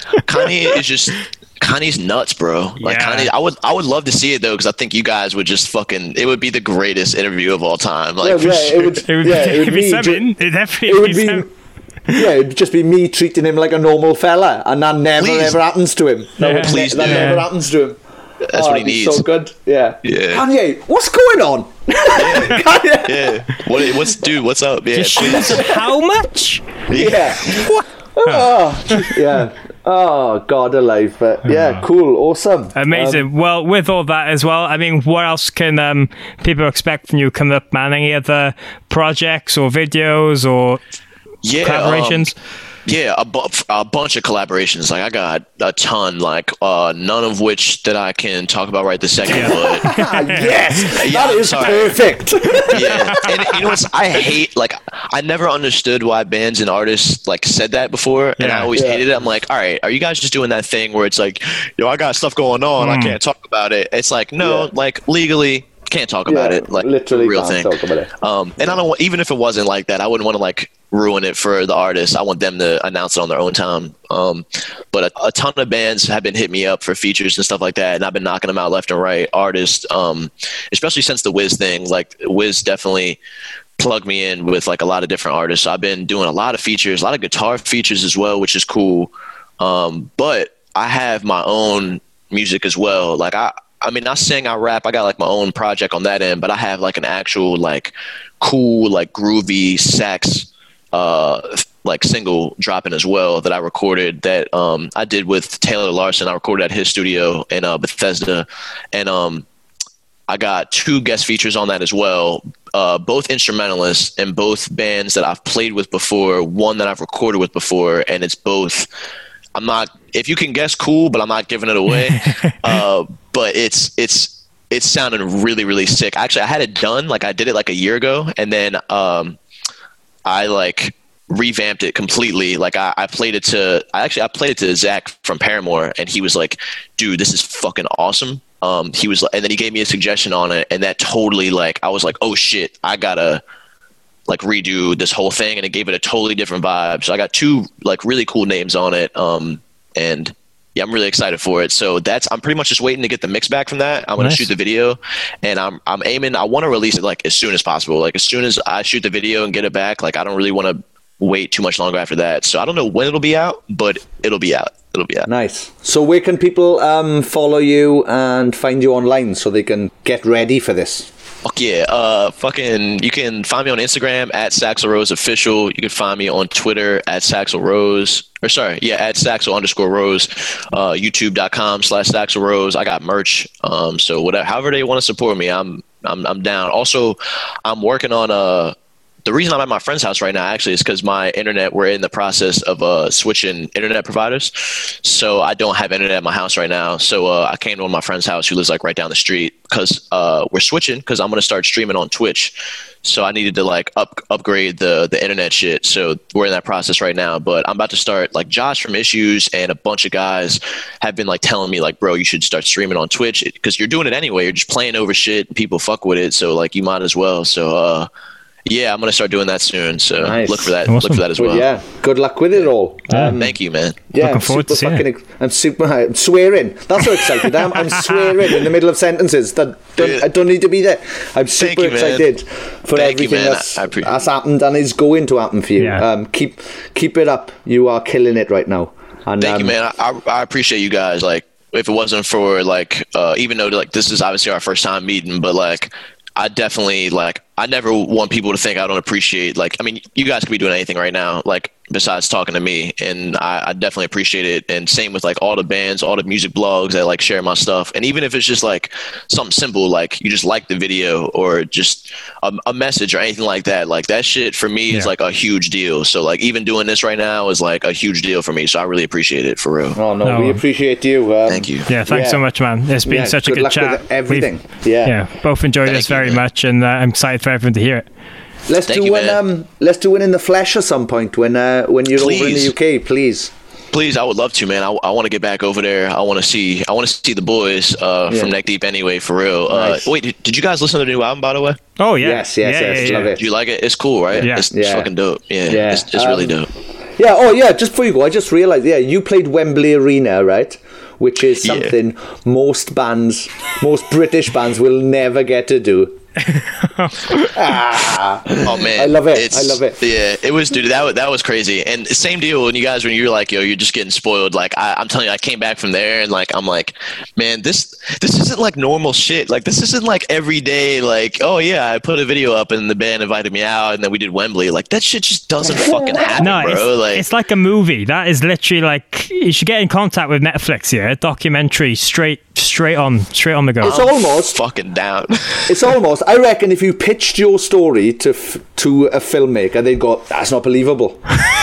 Kanye is just. Kanye's nuts, bro. Like yeah. Kanye, I would, I would love to see it though, because I think you guys would just fucking. It would be the greatest interview of all time. Like, yeah, for yeah, sure. it would. It would, yeah, it would be be something. Ju- it definitely it would be. be. Some- yeah, it'd just be me treating him like a normal fella, and that never Please. ever happens to him. No, yeah. Please, that do. never happens to him. That's oh, what he needs. So good. Yeah. Yeah. Kanye, what's going on? Yeah. Kanye. yeah. What, what's dude? What's up? Yeah. Just how much? Yeah. What? Oh, yeah. Oh, God alive. But yeah, cool. Awesome. Amazing. Um, well, with all that as well, I mean, what else can um, people expect from you coming up, man? Any other projects or videos or yeah, collaborations? Um, yeah, a, bu- a bunch of collaborations. Like I got a ton, like uh, none of which that I can talk about right this second. Yeah. But yes, yeah, that is sorry. perfect. Yeah, and you know what's? I hate like I never understood why bands and artists like said that before, and yeah. I always yeah. hated it. I'm like, all right, are you guys just doing that thing where it's like, yo, I got stuff going on, mm. I can't talk about it. It's like, no, yeah. like legally. Can't talk about yeah, it, like literally real can't thing. Talk about it. Um, and I don't want, even if it wasn't like that, I wouldn't want to like ruin it for the artist. I want them to announce it on their own time. Um, but a, a ton of bands have been hitting me up for features and stuff like that, and I've been knocking them out left and right. Artists, um, especially since the Wiz thing, like Wiz definitely plugged me in with like a lot of different artists. So I've been doing a lot of features, a lot of guitar features as well, which is cool. Um, but I have my own music as well. Like I. I mean, I sing, I rap, I got like my own project on that end, but I have like an actual like cool, like groovy sax, uh, like single dropping as well that I recorded that, um, I did with Taylor Larson. I recorded at his studio in, uh, Bethesda. And, um, I got two guest features on that as well. Uh, both instrumentalists and both bands that I've played with before, one that I've recorded with before. And it's both, I'm not, if you can guess, cool, but I'm not giving it away. uh, but it's, it's, it's sounding really, really sick. Actually, I had it done. Like I did it like a year ago. And then, um, I like revamped it completely. Like I, I played it to, I actually, I played it to Zach from Paramore, and he was like, dude, this is fucking awesome. Um, he was, and then he gave me a suggestion on it, and that totally like, I was like, oh shit, I gotta like redo this whole thing, and it gave it a totally different vibe. So I got two like really cool names on it. Um, and yeah, I'm really excited for it. So that's, I'm pretty much just waiting to get the mix back from that. I'm going to Nice. shoot the video, and I'm, I'm aiming, I want to release it like as soon as possible. Like as soon as I shoot the video and get it back, like I don't really want to wait too much longer after that. So I don't know when it'll be out, but it'll be out. It'll be out. Nice. So where can people um, follow you and find you online so they can get ready for this? Fuck yeah. Uh, fucking, you can find me on Instagram at Saxel Rose Official. You can find me on Twitter at Saxel Rose. Or sorry, yeah, at Saxel underscore Rose. Uh, YouTube.com slash Saxel Rose. I got merch. Um, so whatever, however they want to support me, I'm I'm I'm down. Also, I'm working on a. The reason I'm at my friend's house right now actually is because my internet, we're in the process of uh, switching internet providers. So I don't have internet at my house right now. So uh, I came to one of my friend's house who lives like right down the street because uh, we're switching because I'm going to start streaming on Twitch. So I needed to like up upgrade the the internet shit. So we're in that process right now. But I'm about to start, like Josh from Issues and a bunch of guys have been like telling me like, bro, you should start streaming on Twitch because you're doing it anyway. You're just playing over shit. People fuck with it. So like you might as well. So uh yeah, I'm gonna start doing that soon. So nice. look for that. Awesome. Look for that as well. well. Yeah, good luck with it all. Yeah. Um, Thank you, man. Yeah, looking forward to seeing fucking, it. I'm super. I'm swearing. That's so excited. I'm, I'm swearing in the middle of sentences that don't, I don't need to be there. I'm super you, excited for Thank everything you, that's, I, I that's happened and is going to happen for you. Yeah. Um, keep keep it up. You are killing it right now. And, Thank um, you, man. I, I appreciate you guys. Like, if it wasn't for like, uh, even though like this is obviously our first time meeting, but like, I definitely like. I never want people to think I don't appreciate, like, I mean, you guys could be doing anything right now, like, besides talking to me, and I, I definitely appreciate it. And same with, like, all the bands, all the music blogs that, like, share my stuff. And even if it's just, like, something simple, like, you just like the video or just a, a message or anything like that, like, that shit for me yeah. is, like, a huge deal. So, like, even doing this right now is, like, a huge deal for me. So I really appreciate it, for real. Oh, no, no. we appreciate you. Um, Thank you. Yeah, thanks yeah. so much, man. It's been yeah, such a good good luck chat. With everything. We've, yeah. Yeah, both enjoyed Thank this you, very man. much, and uh, I'm excited for everyone to hear it. Let's Thank do you, one. man. Um, let's do one in the flesh at some point when uh, when you're Please. over in the U K, please. Please, I would love to, man. I, I want to get back over there. I want to see. I want to see the boys uh, Yeah. from Neck Deep anyway, for real. Nice. Uh, wait, did, did you guys listen to the new album, by the way? Oh yeah, Yes, yes, yeah, yes, yeah, love yeah. it. Do you like it? It's cool, right? Yeah. It's, it's Yeah. fucking dope. Yeah, Yeah. it's, it's really Um, dope. Yeah. Oh, yeah. Just before you go, I just realised. Yeah, you played Wembley Arena, right? Which is Yeah. something most bands, most British bands, will never get to do. ah, Oh man, I love it. It's, I love it. Yeah, it was, dude. That was, that was crazy. And same deal when you guys, when you're like, yo, you're just getting spoiled. Like I, I'm telling you, I came back from there and like I'm like, man, this this isn't like normal shit. Like this isn't like every day. Like oh yeah, I put a video up and the band invited me out and then we did Wembley. Like that shit just doesn't fucking happen, No, bro. it's like it's like a movie. That is literally like you should get in contact with Netflix. Yeah, documentary straight straight on straight on the go. It's almost. fucking down. It's almost. I reckon if you pitched your story to f- to a filmmaker, they'd go, "That's not believable,"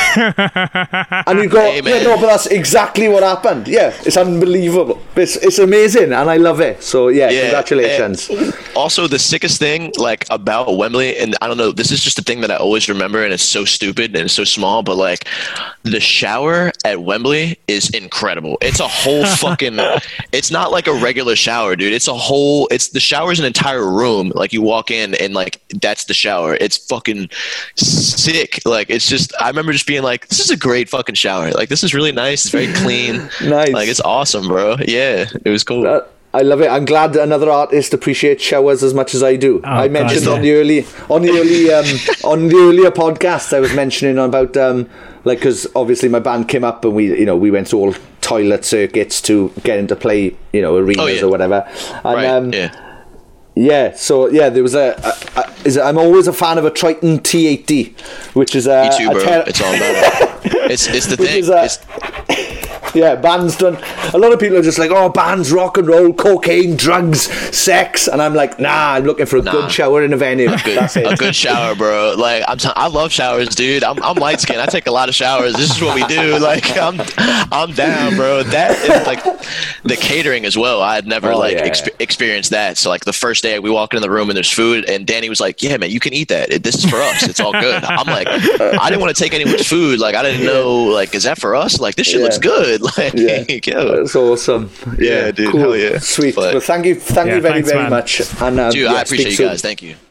and you'd go, Hey, "Yeah, man. no, but that's exactly what happened. Yeah, it's unbelievable. It's it's amazing, and I love it. So yeah, Yeah, congratulations." and also, the sickest thing, like about Wembley, and I don't know, this is just a thing that I always remember, and it's so stupid and it's so small, but like the shower at Wembley is incredible. It's a whole fucking. It's not like a regular shower, dude. It's a whole. It's the shower's an entire room. Like you walk in and like that's the shower. It's fucking sick. Like it's just. I remember just being like, this is a great fucking shower. Like this is really nice. It's very clean. Nice. Like it's awesome, bro. Yeah, it was cool. Uh, I love it. I'm glad that another artist appreciates showers as much as I do. Oh, I mentioned God, on yeah. the early, on the early, um, on the earlier podcast, I was mentioning about um, like because obviously my band came up and we, you know, we went to all toilet circuits to get into play, you know, arenas Oh, yeah. or whatever. And, Right. Um, yeah. Yeah, so yeah, there was a. a, a is it, I'm always a fan of a Triton T eighty, which is a. Me too, a bro. ter- It's all about it. It's it's the Which thing. is a- It's, Yeah, bands done. A lot of people are just like, oh, bands, rock and roll, cocaine, drugs, sex, and I'm like, nah, I'm looking for a Nah. good shower in a venue. good, That's it. a good shower, bro. Like I'm, t- I love showers, dude. I'm, I'm light skinned. I take a lot of showers. This is what we do. Like I'm, I'm down, bro. That is like the catering as well. I had never Oh, like yeah. exp- experienced that. So like the first day we walk into the room and there's food, and Danny was like, "Yeah, man, you can eat that. It, this is for us. It's all good." I'm like, I didn't want to take anyone's food. Like I didn't know. Like, is that for us? Like this shit Yeah. looks good. Like, Yeah. yo. That's awesome. Yeah, dude, Cool. hell yeah. Sweet. But- well, thank you, thank Yeah, you very, thanks, very man. much. And um, Dude, yeah, I appreciate speak you soon. guys. Thank you.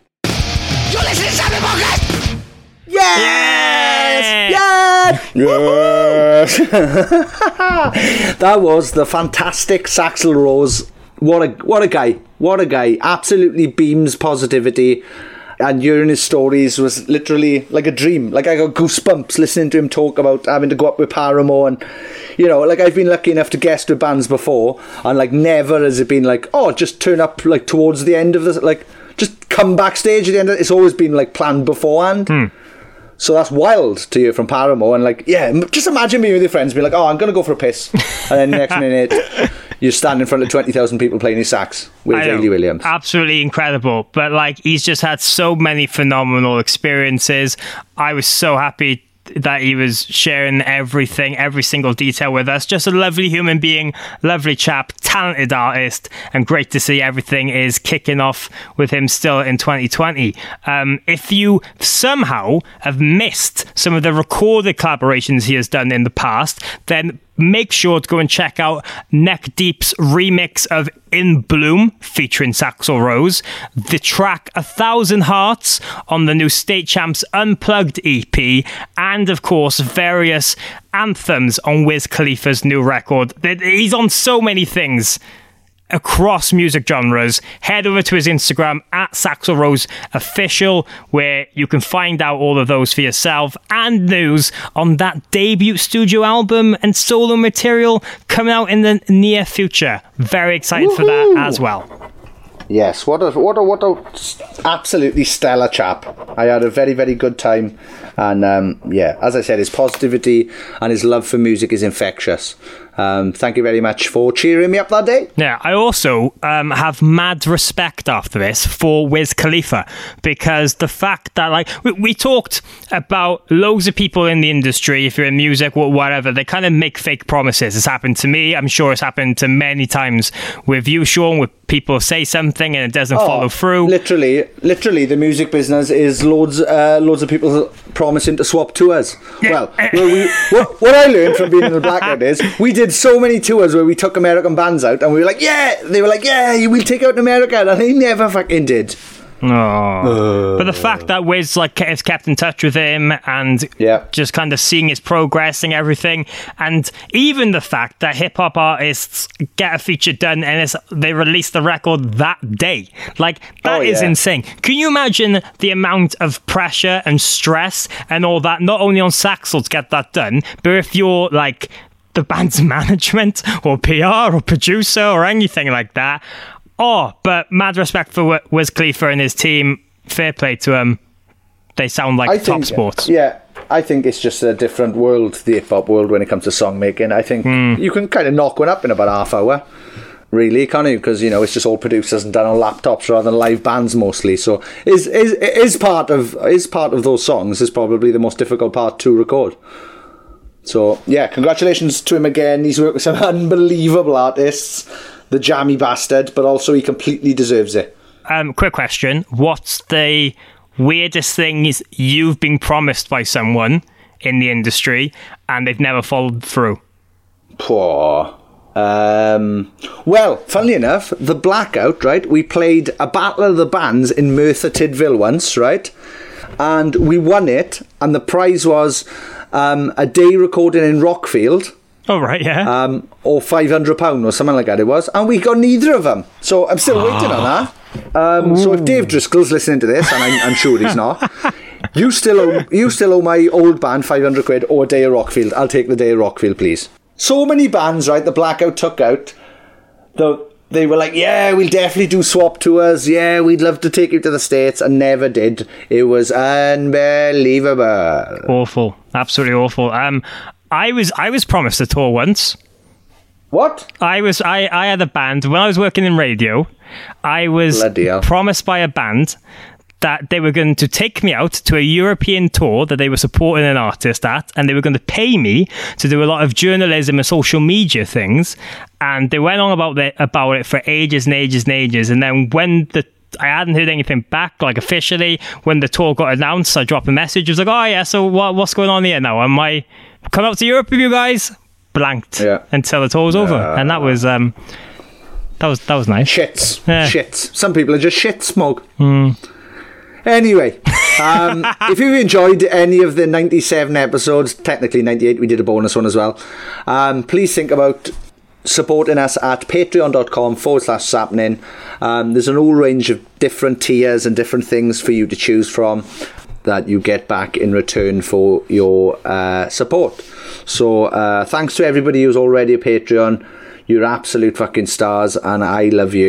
Yes! Yes! Yes! That was the fantastic Saxel Rose. What a what a guy. What a guy. Absolutely beams positivity. And hearing his stories was literally like a dream. Like I got goosebumps listening to him talk about having to go up with Paramore, and you know, like I've been lucky enough to guest with bands before, and like never has it been like, oh, just turn up like towards the end of the like just come backstage at the end of it. It's always been like planned beforehand. Hmm. So that's wild to hear from Paramore. And like, yeah, just imagine being with your friends, be like, oh, I'm going to go for a piss. And then the next minute, you stand in front of twenty thousand people playing his sax with Hayley Williams. Absolutely incredible. But like, he's just had so many phenomenal experiences. I was so happy that he was sharing everything, every single detail with us. Just a lovely human being, lovely chap, talented artist, and great to see everything is kicking off with him still in twenty twenty. Um, if you somehow have missed some of the recorded collaborations he has done in the past, then make sure to go and check out Neck Deep's remix of In Bloom featuring Saxo Rose, the track A Thousand Hearts on the new State Champs Unplugged E P, and of course various anthems on Wiz Khalifa's new record. He's on so many things across music genres. Head over to his Instagram at Saxo Rose Official, where you can find out all of those for yourself, and news on that debut studio album and solo material coming out in the near future. Very excited Woohoo! for that as well. Yes, what a what a what a absolutely stellar chap. I had a very very good time, and um, yeah, as I said, his positivity and his love for music is infectious. Um, thank you very much for cheering me up that day. Yeah, I also um, have mad respect after this for Wiz Khalifa, because the fact that, like, we, we talked about loads of people in the industry, if you're in music or whatever, they kind of make fake promises. It's happened to me. I'm sure it's happened to many times with you, Sean, with people say something and it doesn't oh, follow through. Literally, literally, the music business is loads, uh, loads of people promising to swap tours. Yeah. Well, well we, what, what I learned from being in the Blackout is we did so many tours where we took American bands out and we were like, yeah, they were like, yeah, we'll take out America, and they never fucking did. Oh. Uh, but the fact that Wiz like has kept in touch with him and yeah. just kind of seeing his progress and everything, and even the fact that hip hop artists get a feature done and it's, they release the record that day, like that oh, is yeah. insane. Can you imagine the amount of pressure and stress and all that, not only on Saxo to get that done, but if you're like the band's management or P R or producer or anything like that? Oh, but mad respect for Wiz Khalifa and his team. Fair play to them. They sound like I top think, sports. Yeah, I think it's just a different world, the hip-hop world, when it comes to song making. I think mm. you can kind of knock one up in about half hour, really, can't you? Because, you know, it's just all producers and done on laptops rather than live bands mostly. So is is is part of is part of those songs is probably the most difficult part to record. So, yeah, congratulations to him again. He's worked with some unbelievable artists. The jammy bastard, but also he completely deserves it. Um, quick question. What's the weirdest thing is you've been promised by someone in the industry and they've never followed through? Poor. Um, well, funnily enough, the Blackout, right? We played a Battle of the Bands in Merthyr Tydfil once, right? And we won it, and the prize was um, a day recording in Rockfield. Oh, right, yeah. Um, or five hundred pounds or something like that it was. And we got neither of them. So I'm still waiting on that. Um, so if Dave Driscoll's listening to this, and I'm, I'm sure he's not, you still owe, you still owe my old band five hundred quid or a day of Rockfield. I'll take the day of Rockfield, please. So many bands, right, the Blackout took out. The, they were like, yeah, we'll definitely do swap tours. Yeah, we'd love to take you to the States, and never did. It was unbelievable. Awful. Absolutely awful. Um... I was I was promised a tour once. What? I was I, I had a band when I was working in radio. I was promised by a band that they were going to take me out to a European tour that they were supporting an artist at, and they were going to pay me to do a lot of journalism and social media things. And they went on about it about it for ages and ages and ages. And then when the I hadn't heard anything back, like officially, when the tour got announced, I dropped a message. I was like, oh yeah, so what what's going on here now? Am I come out to Europe with you guys? Blanked yeah. until the tour was over. Uh, and that was um that was that was nice. Shits. Yeah. Shits. Some people are just shit smoke. Mm. Anyway, um, if you've enjoyed any of the ninety-seven episodes, technically ninety-eight, we did a bonus one as well, um, please think about supporting us at patreon.com forward slash sapnin. Um, there's an whole range of different tiers and different things for you to choose from that you get back in return for your uh, support. So uh, thanks to everybody who's already a Patreon. You're absolute fucking stars, and I love you.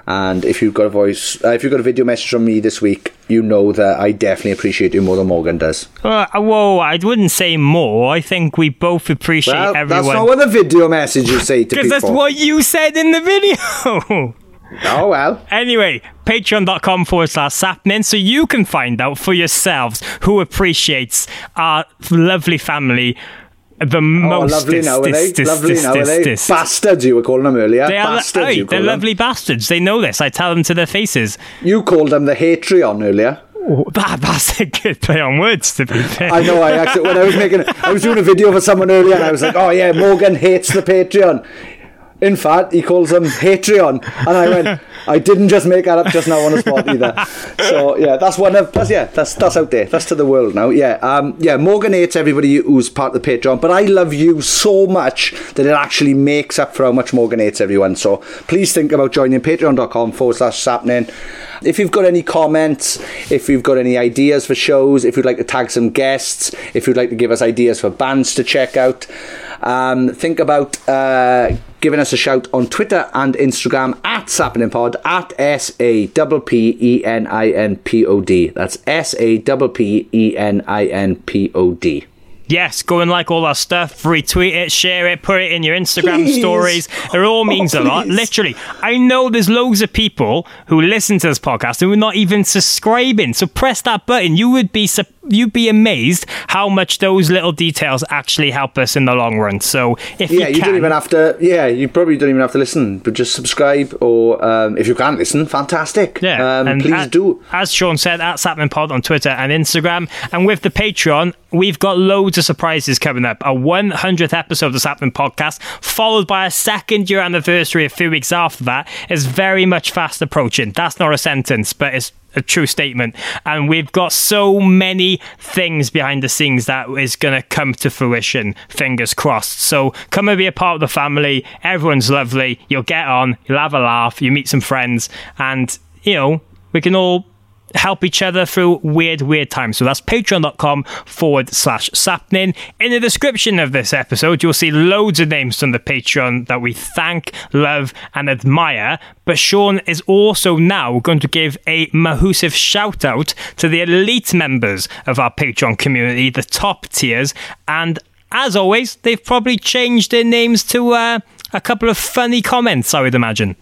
And if you've got a voice, uh, if you've got a video message from me this week, you know that I definitely appreciate you more than Morgan does. Uh, whoa, I wouldn't say more. I think we both appreciate well, everyone. That's not what the video message you say to people. Because that's what you said in the video. Oh, well. Anyway, patreon.com forward slash sapnin, so you can find out for yourselves who appreciates our lovely family the most. Oh, lovely now, are they? This, lovely this, now, this, are they? this. Bastards, you were calling them earlier. They are, bastards, hey, you they're call lovely them. bastards. They know this. I tell them to their faces. You called them the Hatreon earlier. Oh, that, that's a good play on words, to be fair. I know, I actually, when I was making, I was doing a video for someone earlier and I was like, oh yeah, Morgan hates the Patreon. In fact, he calls them Hatreon. And I went, I didn't just make that up just now on the spot either. So, yeah, that's one of, that's, yeah, that's that's out there. That's to the world now. Yeah, um, yeah, Morgan hates everybody who's part of the Patreon, but I love you so much that it actually makes up for how much Morgan hates everyone. So, please think about joining patreon.com forward slash sapnin. If you've got any comments, if you've got any ideas for shows, if you'd like to tag some guests, if you'd like to give us ideas for bands to check out, um, think about uh, giving us a shout on Twitter and Instagram at SappeninPod, at S A P P E N I N P O D. That's S A P P E N I N P O D. Yes, go and like all our stuff, retweet it, share it, put it in your Instagram Please. stories. It all means oh, a lot. Literally, I know there's loads of people who listen to this podcast who are not even subscribing. So press that button. You would be you'd be amazed how much those little details actually help us in the long run. So if yeah, you, you can, don't even have to. Yeah, you probably don't even have to listen, but just subscribe. Or um, if you can't listen, fantastic. Yeah, um, and please as, do. As Sean said, at SappeninPod on Twitter and Instagram, and with the Patreon, we've got loads of surprises coming up. A one hundredth episode of the Sapnin Podcast, followed by a second year anniversary a few weeks after that, is very much fast approaching. That's not a sentence, but it's a true statement. And we've got so many things behind the scenes that is going to come to fruition, fingers crossed. So come and be a part of the family. Everyone's lovely. You'll get on, you'll have a laugh, you meet some friends, and, you know, we can all help each other through weird, weird times. So that's patreon.com forward slash sapnin. In the description of this episode, you'll see loads of names from the Patreon that we thank, love, and admire. But Sean is also now going to give a massive shout out to the elite members of our Patreon community, the top tiers. And as always, they've probably changed their names to uh, a couple of funny comments, I would imagine.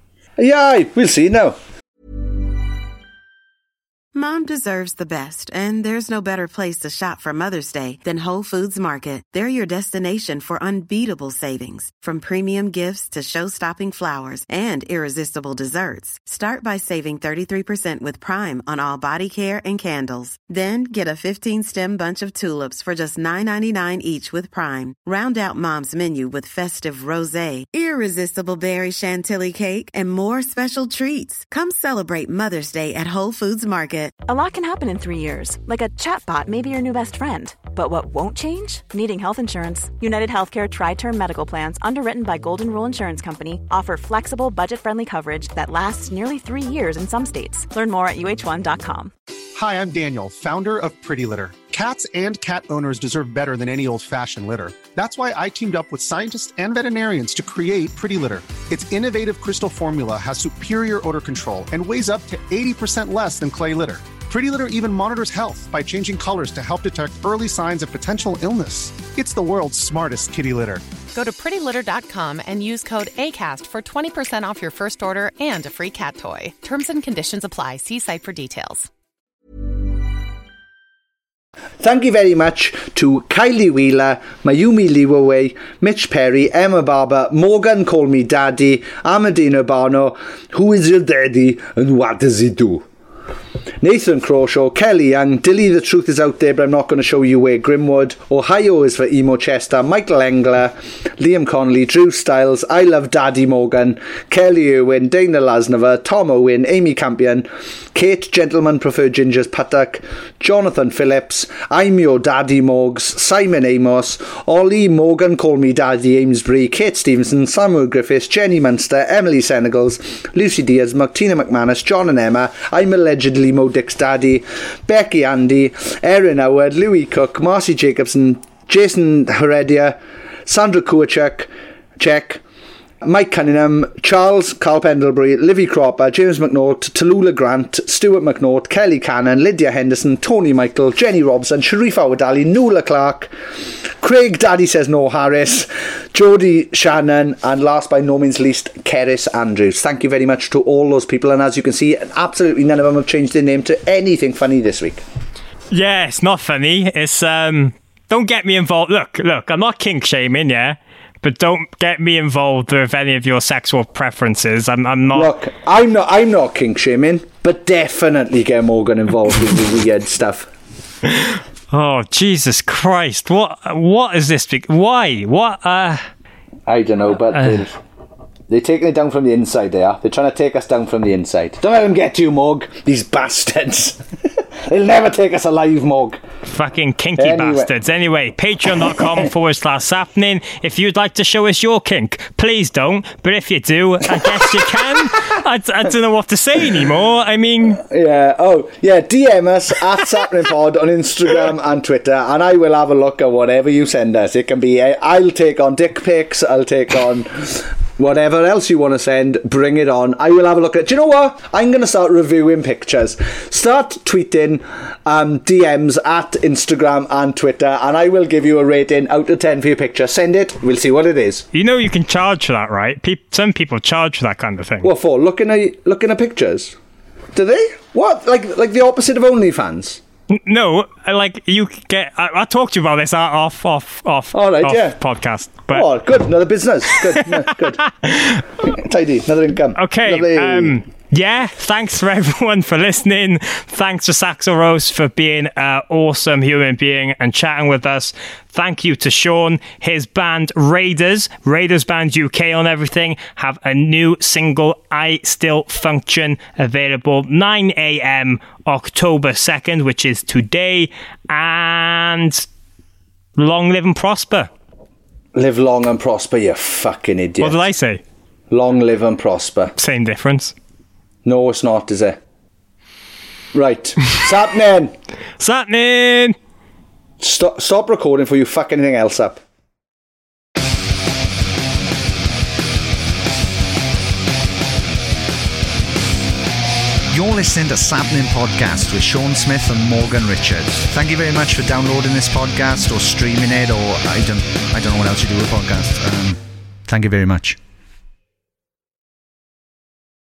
Yeah, we'll see now. Mom deserves the best, and there's no better place to shop for Mother's Day than Whole Foods Market. They're your destination for unbeatable savings, from premium gifts to show-stopping flowers and irresistible desserts. Start by saving thirty-three percent with Prime on all body care and candles. Then get a fifteen-stem bunch of tulips for just nine ninety-nine each with Prime. Round out Mom's menu with festive rosé, irresistible berry chantilly cake, and more special treats. Come celebrate Mother's Day at Whole Foods Market. A lot can happen in three years, like a chatbot may be your new best friend. But what won't change? Needing health insurance. United Healthcare Tri-Term Medical Plans, underwritten by Golden Rule Insurance Company, offer flexible, budget-friendly coverage that lasts nearly three years in some states. Learn more at U H one dot com. Hi, I'm Daniel, founder of Pretty Litter. Cats and cat owners deserve better than any old-fashioned litter. That's why I teamed up with scientists and veterinarians to create Pretty Litter. Its innovative crystal formula has superior odor control and weighs up to eighty percent less than clay litter. Pretty Litter even monitors health by changing colors to help detect early signs of potential illness. It's the world's smartest kitty litter. Go to pretty litter dot com and use code ACAST for twenty percent off your first order and a free cat toy. Terms and conditions apply. See site for details. Thank you very much to Kylie Wheeler, Mayumi Liwaway, Mitch Perry, Emma Barber, Morgan Call Me Daddy, Amadina Barno, Who Is Your Daddy and What Does He Do? Nathan Crawshaw, Kelly Young, Dilly The Truth Is Out There But I'm Not Going to Show You Where, Grimwood, Ohio is for Emo Chester, Michael Engler, Liam Connolly, Drew Stiles, I Love Daddy Morgan, Kelly Irwin, Dana Lasnova, Tom Owen, Amy Campion, Kate Gentleman Preferred Gingers Puttock, Jonathan Phillips, I'm Your Daddy Morgs, Simon Amos, Ollie Morgan Call Me Daddy Amesbury, Kate Stevenson, Samuel Griffiths, Jenny Munster, Emily Senegals, Lucy Diaz, Martina McManus, John and Emma, I'm Allegedly Mo Dick's Daddy, Becky Andy, Erin Howard, Louis Cook, Marcy Jacobson, Jason Heredia, Sandra Kuachuk, Check, Mike Cunningham, Charles, Carl Pendlebury, Livy Cropper, James McNaught, Tallulah Grant, Stuart McNaught, Kelly Cannon, Lydia Henderson, Tony Michael, Jenny Robson, Sharif Awadali, Nuala Clark, Craig Daddy Says No Harris, Jodie Shannon, and last by no means least, Keris Andrews. Thank you very much to all those people, and as you can see, absolutely none of them have changed their name to anything funny this week. Yeah, it's not funny. It's, um, don't get me involved. Look, look, I'm not kink shaming, yeah? But don't get me involved with any of your sexual preferences. I'm, I'm not. Look, I'm not. I'm not kink shaming, but definitely get Morgan involved in the weird stuff. Oh Jesus Christ! What? What is this? Why? What? Uh, I don't know, but uh, they're, they're taking it down from the inside. They are. They're trying to take us down from the inside. Don't let them get you, Morg. These bastards. They'll never take us alive, Morg. Fucking kinky anyway. bastards. Anyway, patreon.com forward slash sappening. If you'd like to show us your kink, please don't. But if you do, I guess you can. I, I don't know what to say anymore. I mean... Yeah, oh, yeah, D M us at SappeningPod on Instagram and Twitter, and I will have a look at whatever you send us. It can be, I'll take on dick pics, I'll take on... whatever else you want to send, bring it on. I will have a look at it. Do you know what? I'm going to start reviewing pictures. Start tweeting um, D Ms at Instagram and Twitter, and I will give you a rating out of ten for your picture. Send it. We'll see what it is. You know you can charge for that, right? Pe- some people charge for that kind of thing. What for? Looking at looking at pictures? Do they? What? Like like the opposite of OnlyFans? No, like you get. I, I talked to you about this off, off, off. All right, off yeah. Podcast. But oh, good. Another business. Good, no, good. Tidy. Another income. Okay. Um, yeah. Thanks for everyone for listening. Thanks to Saxo Rose for being an awesome human being and chatting with us. Thank you to Sean. His band Raiders, Raiders Band U K on everything, have a new single, I Still Function, available nine a.m. October second, which is today. And long live and prosper. Live long and prosper, you fucking idiot. What did I say? Long live and prosper. Same difference. No, it's not, is it? Right. Sapnin. Sapnin. Stop, stop recording before you fuck anything else up. You're listening to Sappening Podcast with Sean Smith and Morgan Richards. Thank you very much for downloading this podcast or streaming it, or I don't, I don't know what else you do with a podcast. Um, thank you very much.